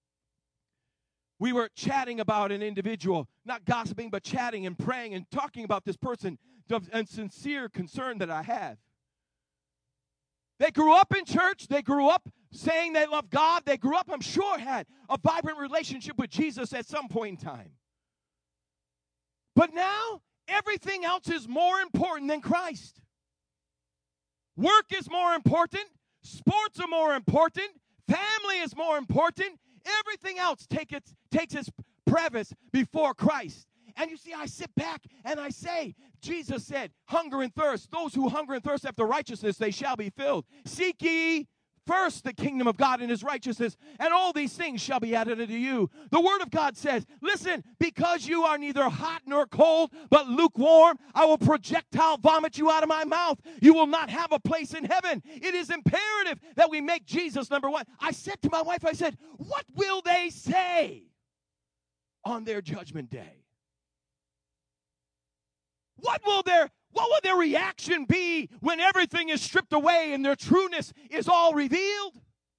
We were chatting about an individual, not gossiping, but chatting and praying and talking about this person and sincere concern that I have. They grew up in church. They grew up saying they love God. They grew up, I'm sure, had a vibrant relationship with Jesus at some point in time. But now, everything else is more important than Christ. Work is more important. Sports are more important. Family is more important. Everything else take its, takes its preface before Christ. And you see, I sit back and I say, Jesus said, hunger and thirst. Those who hunger and thirst after righteousness, they shall be filled. Seek ye first the kingdom of God and his righteousness, and all these things shall be added unto you. The word of God says, listen, because you are neither hot nor cold, but lukewarm, I will projectile vomit you out of my mouth. You will not have a place in heaven. It is imperative that we make Jesus number one. I said to my wife, I said, what will they say on their judgment day? What will their What will their reaction be when everything is stripped away and their trueness is all revealed?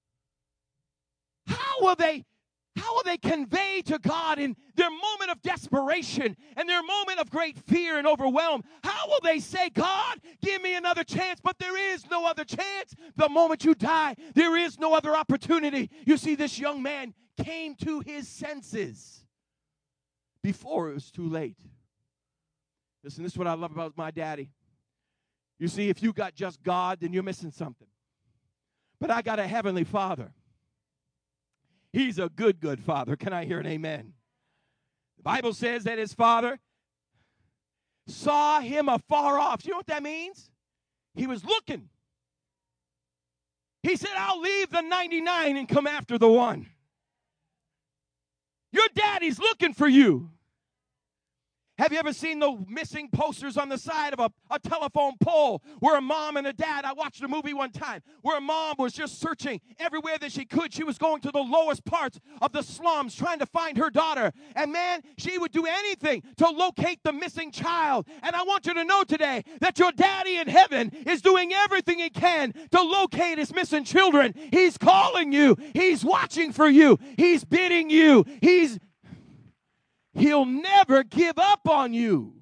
How will they, how will they convey to God in their moment of desperation and their moment of great fear and overwhelm? How will they say, God, give me another chance? But there is no other chance. The moment you die, there is no other opportunity. You see, this young man came to his senses before it was too late. Listen, this is what I love about my daddy. You see, if you got just God, then you're missing something. But I got a heavenly Father. He's a good, good Father. Can I hear an amen? The Bible says that his father saw him afar off. Do you know what that means? He was looking. He said, I'll leave the ninety-nine and come after the one. Your daddy's looking for you. Have you ever seen the missing posters on the side of a, a telephone pole where a mom and a dad, I watched a movie one time, where a mom was just searching everywhere that she could. She was going to the lowest parts of the slums trying to find her daughter. And man, she would do anything to locate the missing child. And I want you to know today that your daddy in heaven is doing everything he can to locate his missing children. He's calling you. He's watching for you. He's bidding you. He's He'll never give up on you.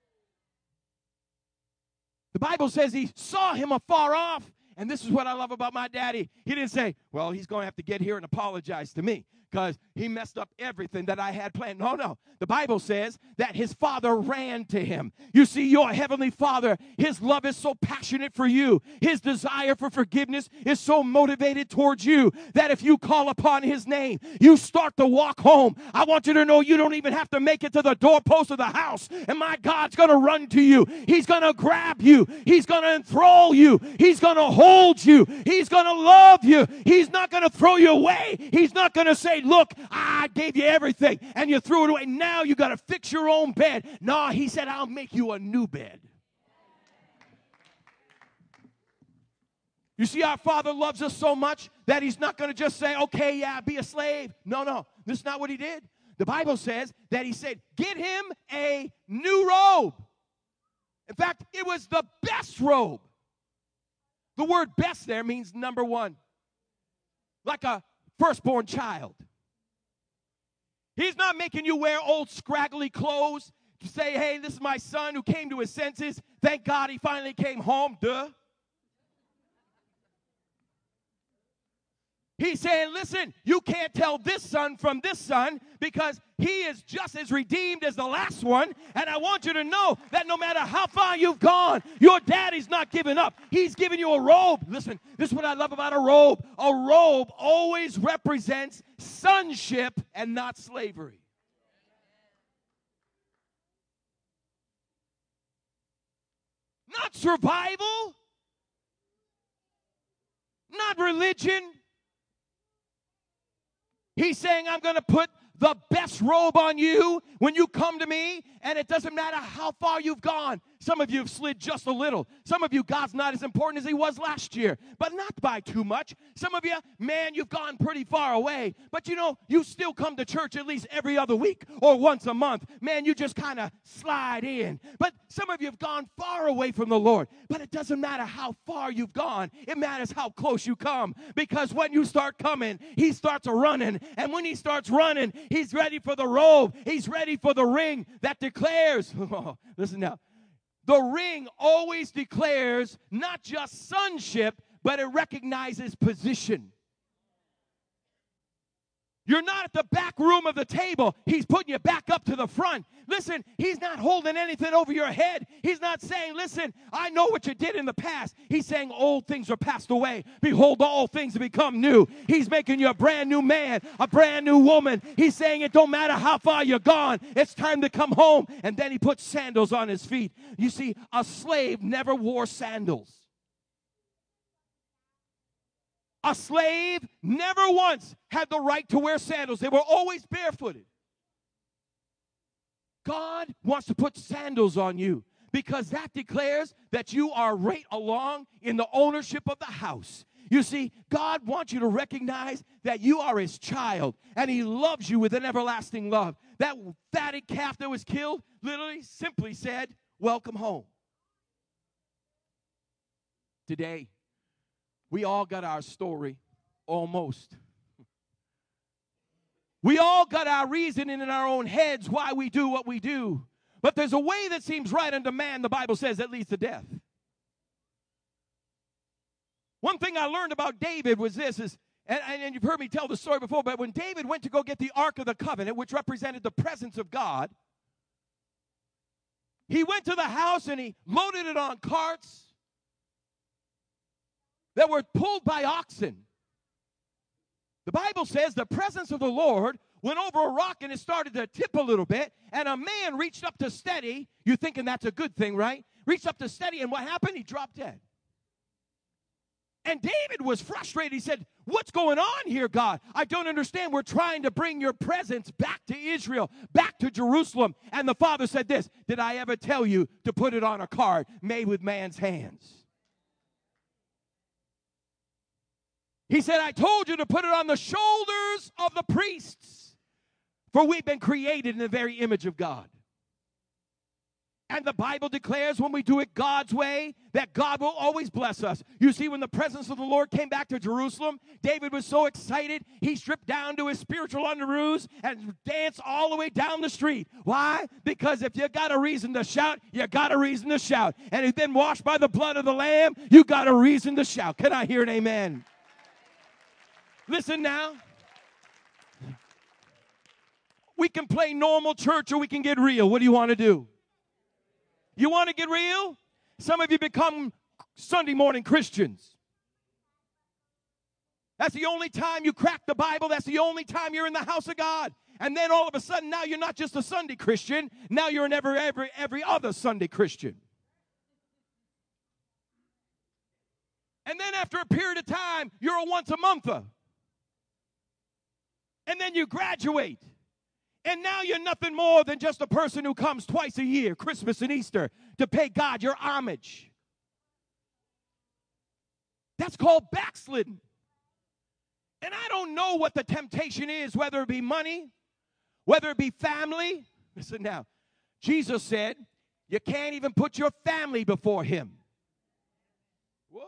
The Bible says he saw him afar off. And this is what I love about my daddy. He didn't say, well, he's going to have to get here and apologize to me because he messed up everything that I had planned. No, no. The Bible says that his father ran to him. You see, your heavenly Father, his love is so passionate for you. His desire for forgiveness is so motivated towards you that if you call upon his name, you start to walk home. I want you to know you don't even have to make it to the doorpost of the house. And my God's going to run to you. He's going to grab you. He's going to enthrall you. He's going to hold you. He's going to love you. He's not going to throw you away. He's not going to say, look, I gave you everything and you threw it away. Now you got to fix your own bed. No, he said, I'll make you a new bed. You see, our Father loves us so much that he's not going to just say, okay, yeah, be a slave. No, no, this is not what he did. The Bible says that he said, get him a new robe. In fact, it was the best robe. The word best there means number one, like a firstborn child. He's not making you wear old scraggly clothes to say, hey, this is my son who came to his senses. Thank God he finally came home. Duh. He's saying, listen, you can't tell this son from this son because he is just as redeemed as the last one. And I want you to know that no matter how far you've gone, your daddy's not giving up. He's giving you a robe. Listen, this is what I love about a robe. A robe always represents sonship and not slavery. Not survival. Not religion. He's saying, I'm going to put the best robe on you when you come to me, and it doesn't matter how far you've gone. Some of you have slid just a little. Some of you, God's not as important as he was last year, but not by too much. Some of you, man, you've gone pretty far away, but you know, you still come to church at least every other week or once a month. Man, you just kind of slide in. But some of you have gone far away from the Lord, but it doesn't matter how far you've gone. It matters how close you come, because when you start coming, he starts running, and when he starts running, he's ready for the robe. He's ready for the ring that declares, oh, listen now, the ring always declares not just sonship, but it recognizes position. You're not at the back room of the table. He's putting you back up to the front. Listen, he's not holding anything over your head. He's not saying, listen, I know what you did in the past. He's saying old things are passed away. Behold, all things have become new. He's making you a brand new man, a brand new woman. He's saying it don't matter how far you're gone. It's time to come home. And then he puts sandals on his feet. You see, a slave never wore sandals. A slave never once had the right to wear sandals. They were always barefooted. God wants to put sandals on you because that declares that you are right along in the ownership of the house. You see, God wants you to recognize that you are his child, and he loves you with an everlasting love. That fatted calf that was killed literally simply said, welcome home. Today, we all got our story, almost. We all got our reasoning in our own heads why we do what we do. But there's a way that seems right unto man, the Bible says, that leads to death. One thing I learned about David was this, is, and, and you've heard me tell the story before, but when David went to go get the Ark of the Covenant, which represented the presence of God, he went to the house and he loaded it on carts that were pulled by oxen. The Bible says the presence of the Lord went over a rock and it started to tip a little bit, and a man reached up to steady. You're thinking that's a good thing, right? Reached up to steady, and what happened? He dropped dead. And David was frustrated. He said, what's going on here, God? I don't understand. We're trying to bring your presence back to Israel, back to Jerusalem. And the father said this, did I ever tell you to put it on a cart made with man's hands? He said, I told you to put it on the shoulders of the priests, for we've been created in the very image of God. And the Bible declares when we do it God's way, that God will always bless us. You see, when the presence of the Lord came back to Jerusalem, David was so excited, he stripped down to his spiritual underoos and danced all the way down the street. Why? Because if you got a reason to shout, you got a reason to shout. And if you've been washed by the blood of the Lamb, you got a reason to shout. Can I hear an amen? Listen now. We can play normal church or we can get real. What do you want to do? You want to get real? Some of you become Sunday morning Christians. That's the only time you crack the Bible. That's the only time you're in the house of God. And then all of a sudden, now you're not just a Sunday Christian. Now you're an every, every, every other Sunday Christian. And then after a period of time, you're a once-a-monther. And then you graduate. And now you're nothing more than just a person who comes twice a year, Christmas and Easter, to pay God your homage. That's called backslidden. And I don't know what the temptation is, whether it be money, whether it be family. Listen now, Jesus said, you can't even put your family before him. Whoop.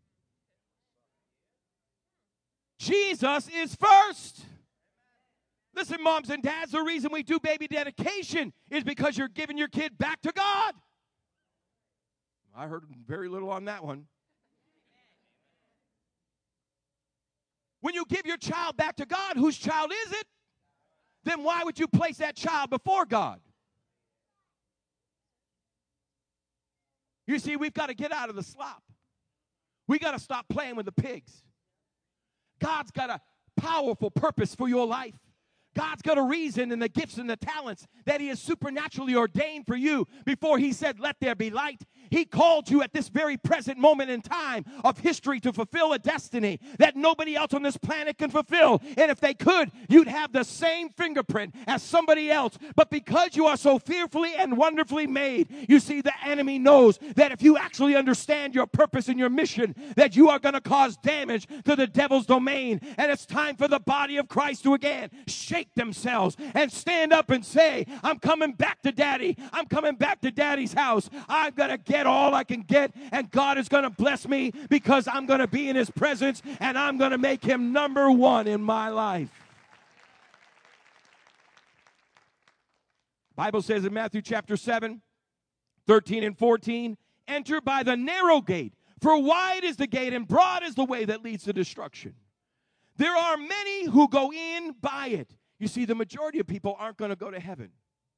Jesus is first. Listen, moms and dads, the reason we do baby dedication is because you're giving your kid back to God. I heard very little on that one. When you give your child back to God, whose child is it? Then why would you place that child before God? You see, we've got to get out of the slop. We got to stop playing with the pigs. God's got a powerful purpose for your life. God's got a reason and the gifts and the talents that he has supernaturally ordained for you before he said, let there be light. He called you at this very present moment in time of history to fulfill a destiny that nobody else on this planet can fulfill. And if they could, you'd have the same fingerprint as somebody else. But because you are so fearfully and wonderfully made, you see, the enemy knows that if you actually understand your purpose and your mission, that you are going to cause damage to the devil's domain. And it's time for the body of Christ to again shake themselves and stand up and say, I'm coming back to Daddy. I'm coming back to Daddy's house. I'm going to get all I can get, and God is going to bless me because I'm going to be in his presence, and I'm going to make him number one in my life. The Bible says in Matthew chapter seven, thirteen and fourteen, enter by the narrow gate, for wide is the gate and broad is the way that leads to destruction. There are many who go in by it. You see, the majority of people aren't going to go to heaven.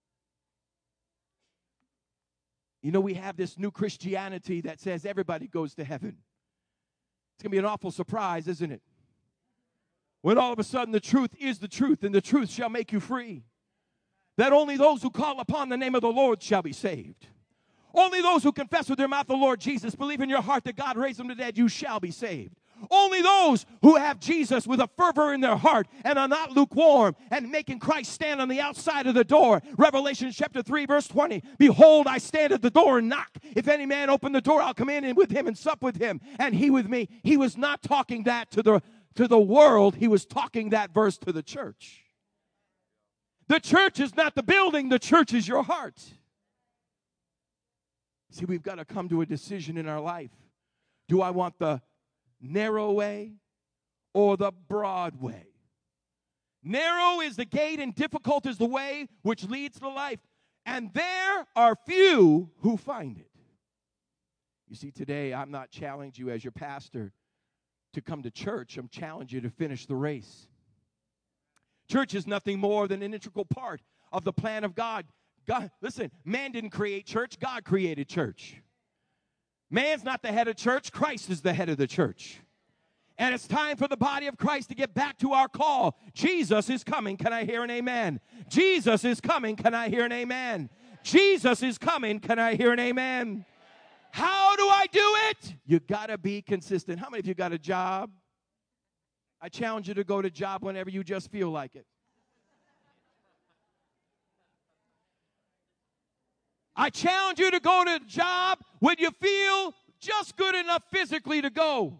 You know, we have this new Christianity that says everybody goes to heaven. It's going to be an awful surprise, isn't it? When all of a sudden the truth is the truth, and the truth shall make you free. That only those who call upon the name of the Lord shall be saved. Only those who confess with their mouth the Lord Jesus, believe in your heart that God raised him from the dead, you shall be saved. Only those who have Jesus with a fervor in their heart and are not lukewarm and making Christ stand on the outside of the door. Revelation chapter three, verse twenty. Behold, I stand at the door and knock. If any man open the door, I'll come in and with him and sup with him and he with me. He was not talking that to the, to the world. He was talking that verse to the church. The church is not the building. The church is your heart. See, we've got to come to a decision in our life. Do I want the narrow way or the broad way? Narrow is the gate and difficult is the way which leads to life. And there are few who find it. You see, today I'm not challenging you as your pastor to come to church. I'm challenging you to finish the race. Church is nothing more than an integral part of the plan of God. God, listen, man didn't create church. God created church. Man's not the head of church. Christ is the head of the church. And it's time for the body of Christ to get back to our call. Jesus is coming. Can I hear an amen? Jesus is coming. Can I hear an amen? Jesus is coming. Can I hear an amen? How do I do it? You got to be consistent. How many of you got a job? I challenge you to go to job whenever you just feel like it. I challenge you to go to a job when you feel just good enough physically to go.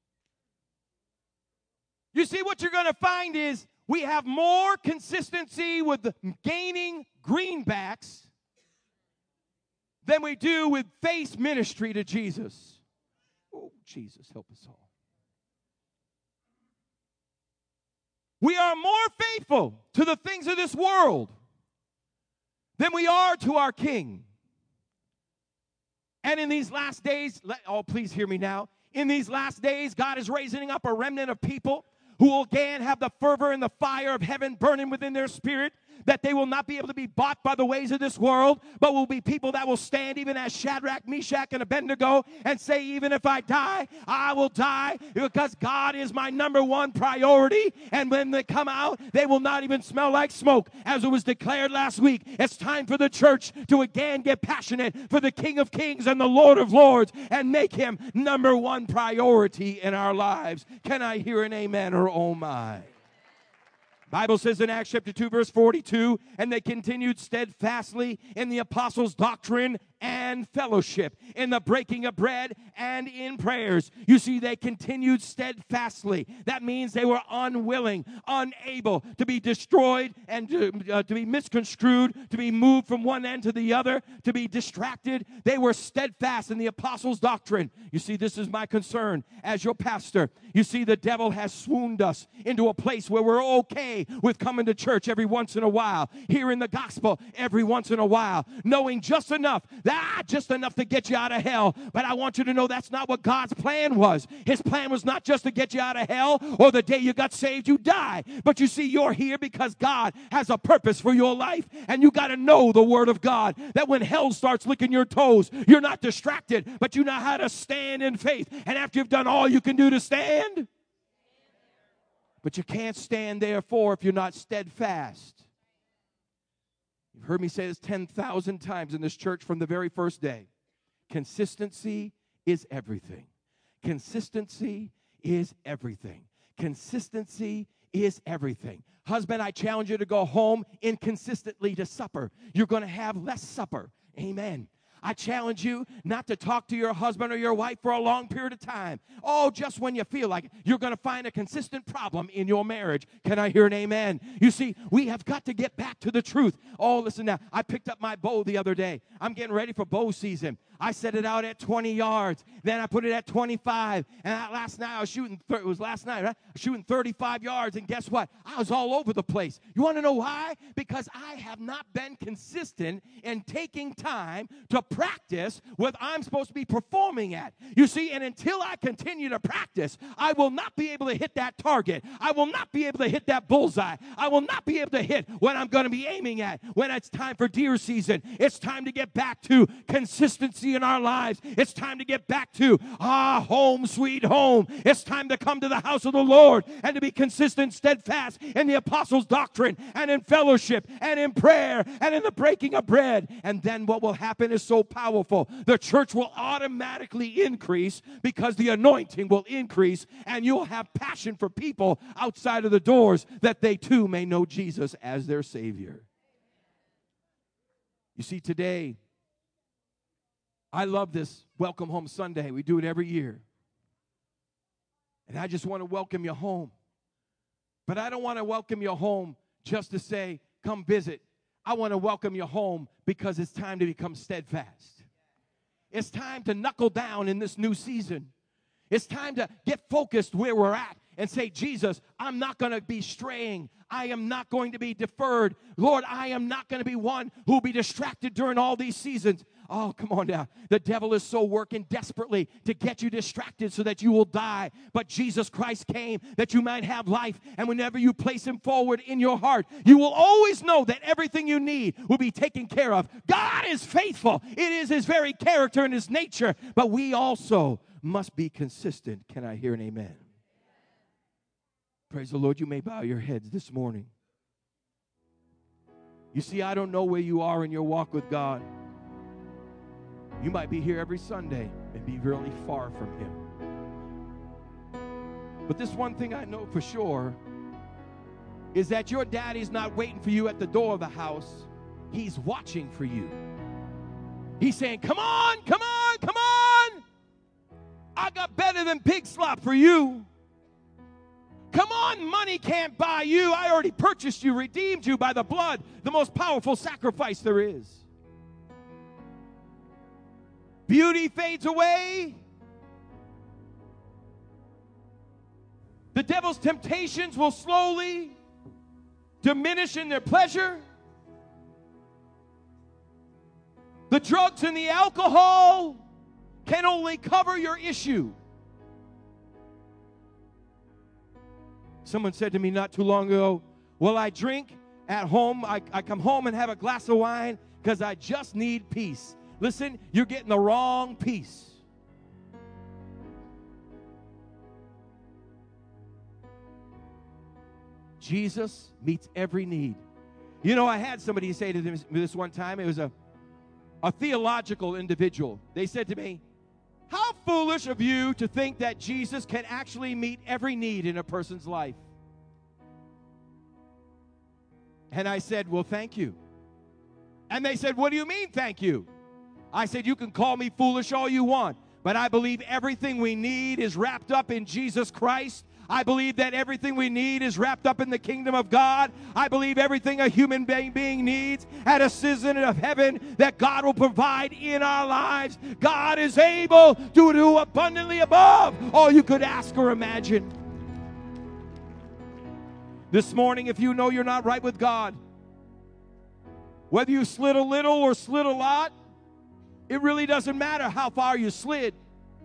You see, what you're going to find is we have more consistency with the gaining greenbacks than we do with face ministry to Jesus. Oh, Jesus, help us all. We are more faithful to the things of this world than we are to our King. And in these last days, let, oh, please hear me now. In these last days, God is raising up a remnant of people who will again have the fervor and the fire of heaven burning within their spirit, that they will not be able to be bought by the ways of this world, but will be people that will stand even as Shadrach, Meshach, and Abednego and say, even if I die, I will die because God is my number one priority. And when they come out, they will not even smell like smoke. As it was declared last week, it's time for the church to again get passionate for the King of Kings and the Lord of Lords and make him number one priority in our lives. Can I hear an amen or oh my? Bible says in Acts chapter two, verse forty-two, and they continued steadfastly in the apostles' doctrine and fellowship, in the breaking of bread and in prayers. You see, they continued steadfastly. That means they were unwilling, unable to be destroyed and to, uh, to be misconstrued, to be moved from one end to the other, to be distracted. They were steadfast in the apostles' doctrine. You see, this is my concern as your pastor. You see, the devil has swooned us into a place where we're okay with coming to church every once in a while, hearing the gospel every once in a while, knowing just enough that ah, just enough to get you out of hell. But I want you to know that's not what God's plan was. His plan was not just to get you out of hell or the day you got saved, you die. But you see, you're here because God has a purpose for your life, and you got to know the word of God, that when hell starts licking your toes, you're not distracted, but you know how to stand in faith. And after you've done all you can do to stand, but you can't stand therefore if you're not steadfast. You've heard me say this ten thousand times in this church from the very first day. Consistency is everything. Consistency is everything. Consistency is everything. Husband, I challenge you to go home inconsistently to supper. You're going to have less supper. Amen. I challenge you not to talk to your husband or your wife for a long period of time. Oh, just when you feel like it. You're going to find a consistent problem in your marriage. Can I hear an amen? You see, we have got to get back to the truth. Oh, listen now. I picked up my bow the other day. I'm getting ready for bow season. I set it out at twenty yards. Then I put it at twenty-five. And last night I was shooting, th- it was last night, right? I was shooting thirty-five yards. And guess what? I was all over the place. You want to know why? Because I have not been consistent in taking time to practice what I'm supposed to be performing at. You see, and until I continue to practice, I will not be able to hit that target. I will not be able to hit that bullseye. I will not be able to hit what I'm going to be aiming at when it's time for deer season. It's time to get back to consistency in our lives. It's time to get back to, ah, home, sweet home. It's time to come to the house of the Lord and to be consistent, steadfast in the apostles' doctrine and in fellowship and in prayer and in the breaking of bread. And then what will happen is so so powerful. The church will automatically increase because the anointing will increase, and you'll have passion for people outside of the doors that they too may know Jesus as their Savior. You see, today, I love this Welcome Home Sunday. We do it every year. And I just want to welcome you home. But I don't want to welcome you home just to say, come visit. I want to welcome you home because it's time to become steadfast. It's time to knuckle down in this new season. It's time to get focused where we're at and say, Jesus, I'm not going to be straying. I am not going to be deferred. Lord, I am not going to be one who will be distracted during all these seasons. Oh, come on now. The devil is so working desperately to get you distracted so that you will die. But Jesus Christ came that you might have life. And whenever you place him forward in your heart, you will always know that everything you need will be taken care of. God is faithful. It is his very character and his nature. But we also must be consistent. Can I hear an amen? Praise the Lord. You may bow your heads this morning. You see, I don't know where you are in your walk with God. You might be here every Sunday and be really far from him. But this one thing I know for sure is that your daddy's not waiting for you at the door of the house. He's watching for you. He's saying, come on, come on, come on. I got better than pig slop for you. Come on, money can't buy you. I already purchased you, redeemed you by the blood, the most powerful sacrifice there is. Beauty fades away. The devil's temptations will slowly diminish in their pleasure. The drugs and the alcohol can only cover your issue. Someone said to me not too long ago, well, I drink at home. I, I come home and have a glass of wine because I just need peace. Listen, you're getting the wrong peace. Jesus meets every need. You know, I had somebody say to me this one time. It was a, a theological individual. They said to me, how foolish of you to think that Jesus can actually meet every need in a person's life. And I said, well, thank you. And they said, what do you mean, thank you? I said, you can call me foolish all you want, but I believe everything we need is wrapped up in Jesus Christ. I believe that everything we need is wrapped up in the kingdom of God. I believe everything a human being needs at a season of heaven that God will provide in our lives. God is able to do abundantly above all you could ask or imagine. This morning, if you know you're not right with God, whether you slid a little or slid a lot, it really doesn't matter how far you slid.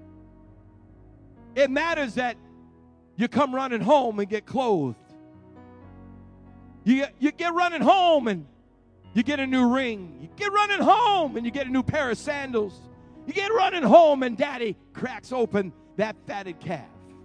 It matters that you come running home and get clothed. You get, you get running home and you get a new ring. You get running home and you get a new pair of sandals. You get running home and daddy cracks open that fatted calf.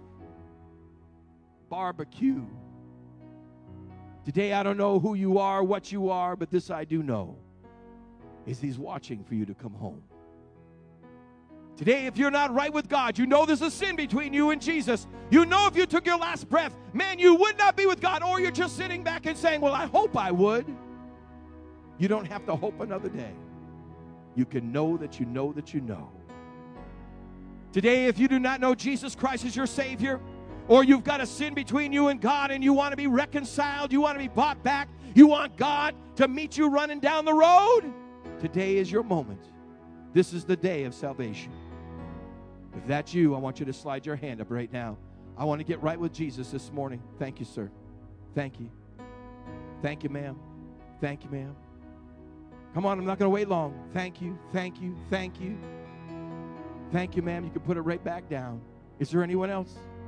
Barbecue. Today I don't know who you are, what you are, but this I do know, is he's watching for you to come home. Today, if you're not right with God, you know there's a sin between you and Jesus. You know if you took your last breath, man, you would not be with God. Or you're just sitting back and saying, well, I hope I would. You don't have to hope another day. You can know that you know that you know. Today, if you do not know Jesus Christ as your Savior, or you've got a sin between you and God and you want to be reconciled, you want to be bought back, you want God to meet you running down the road, today is your moment. This is the day of salvation. If that's you, I want you to slide your hand up right now. I want to get right with Jesus this morning. Thank you, sir. Thank you. Thank you, ma'am. Thank you, ma'am. Come on, I'm not going to wait long. Thank you, thank you, thank you. Thank you, ma'am. You can put it right back down. Is there anyone else?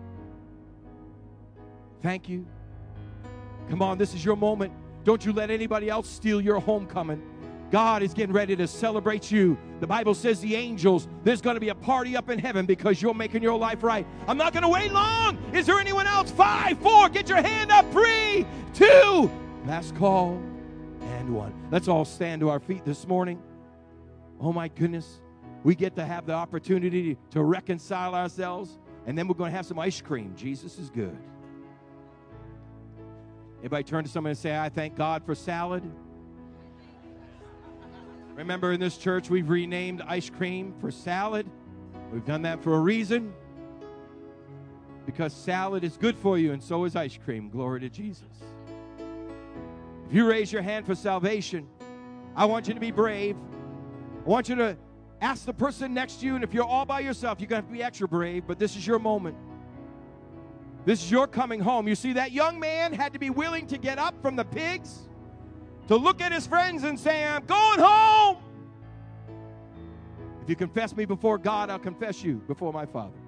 Thank you. Come on, this is your moment. Don't you let anybody else steal your homecoming. God is getting ready to celebrate you. The Bible says the angels, there's going to be a party up in heaven because you're making your life right. I'm not going to wait long. Is there anyone else? Five, four, get your hand up. Three, two, last call, and one. Let's all stand to our feet this morning. Oh my goodness. We get to have the opportunity to reconcile ourselves, and then we're going to have some ice cream. Jesus is good. Everybody turn to someone and say, I thank God for salad. Remember, in this church, we've renamed ice cream for salad. We've done that for a reason. Because salad is good for you, and so is ice cream. Glory to Jesus. If you raise your hand for salvation, I want you to be brave. I want you to ask the person next to you, and if you're all by yourself, you're going to have to be extra brave, but this is your moment. This is your coming home. You see, that young man had to be willing to get up from the pigs, to look at his friends and say, I'm going home. If you confess me before God, I'll confess you before my Father.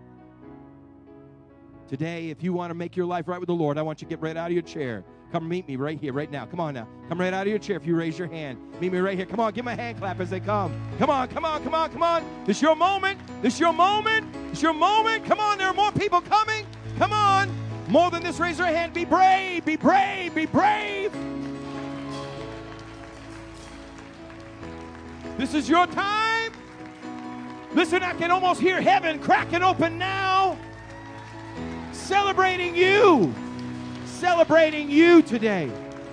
Today, if you want to make your life right with the Lord, I want you to get right out of your chair. Come meet me right here, right now. Come on now. Come right out of your chair if you raise your hand. Meet me right here. Come on, give them a hand clap as they come. Come on, come on, come on, come on. This is your moment. This is your moment. This is your moment. Come on, there are more people coming. Come on. More than this, raise your hand. Be brave, be brave, be brave. This is your time. Listen, I can almost hear heaven cracking open now. Celebrating you. Celebrating you today.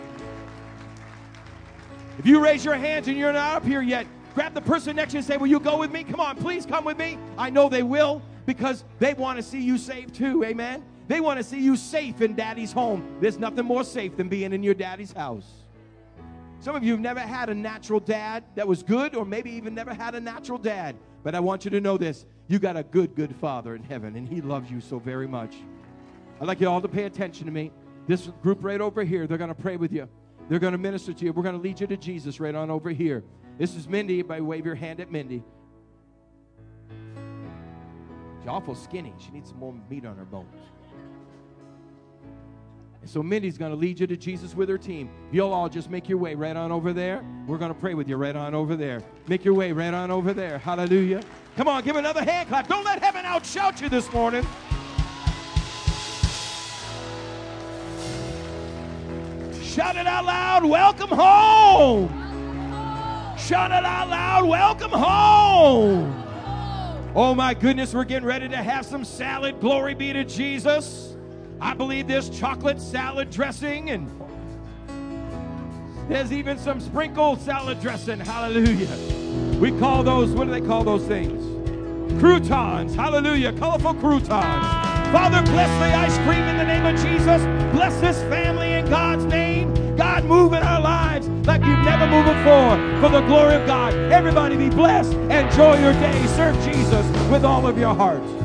If you raise your hands and you're not up here yet, grab the person next to you and say, will you go with me? Come on, please come with me. I know they will, because they want to see you saved too. Amen. They want to see you safe in Daddy's home. There's nothing more safe than being in your daddy's house. Some of you have never had a natural dad that was good, or maybe even never had a natural dad. But I want you to know this. You got a good, good Father in heaven, and he loves you so very much. I'd like you all to pay attention to me. This group right over here, they're going to pray with you. They're going to minister to you. We're going to lead you to Jesus right on over here. This is Mindy. Everybody wave your hand at Mindy. She's awful skinny. She needs some more meat on her bones. And so Mindy's going to lead you to Jesus with her team. You'll all just make your way right on over there. We're going to pray with you right on over there. Make your way right on over there. Hallelujah. Come on, give another hand clap. Don't let heaven outshout you this morning. Shout it out loud, welcome home. Shout it out loud, welcome home. Oh my goodness, we're getting ready to have some salad. Glory be to Jesus. I believe there's chocolate salad dressing, and there's even some sprinkled salad dressing. Hallelujah. We call those, what do they call those things? Croutons. Hallelujah, colorful croutons. Father, bless the ice cream in the name of Jesus. Bless this family in God's name. God, move in our lives like you've never moved before for the glory of God. Everybody be blessed. Enjoy your day. Serve Jesus with all of your heart.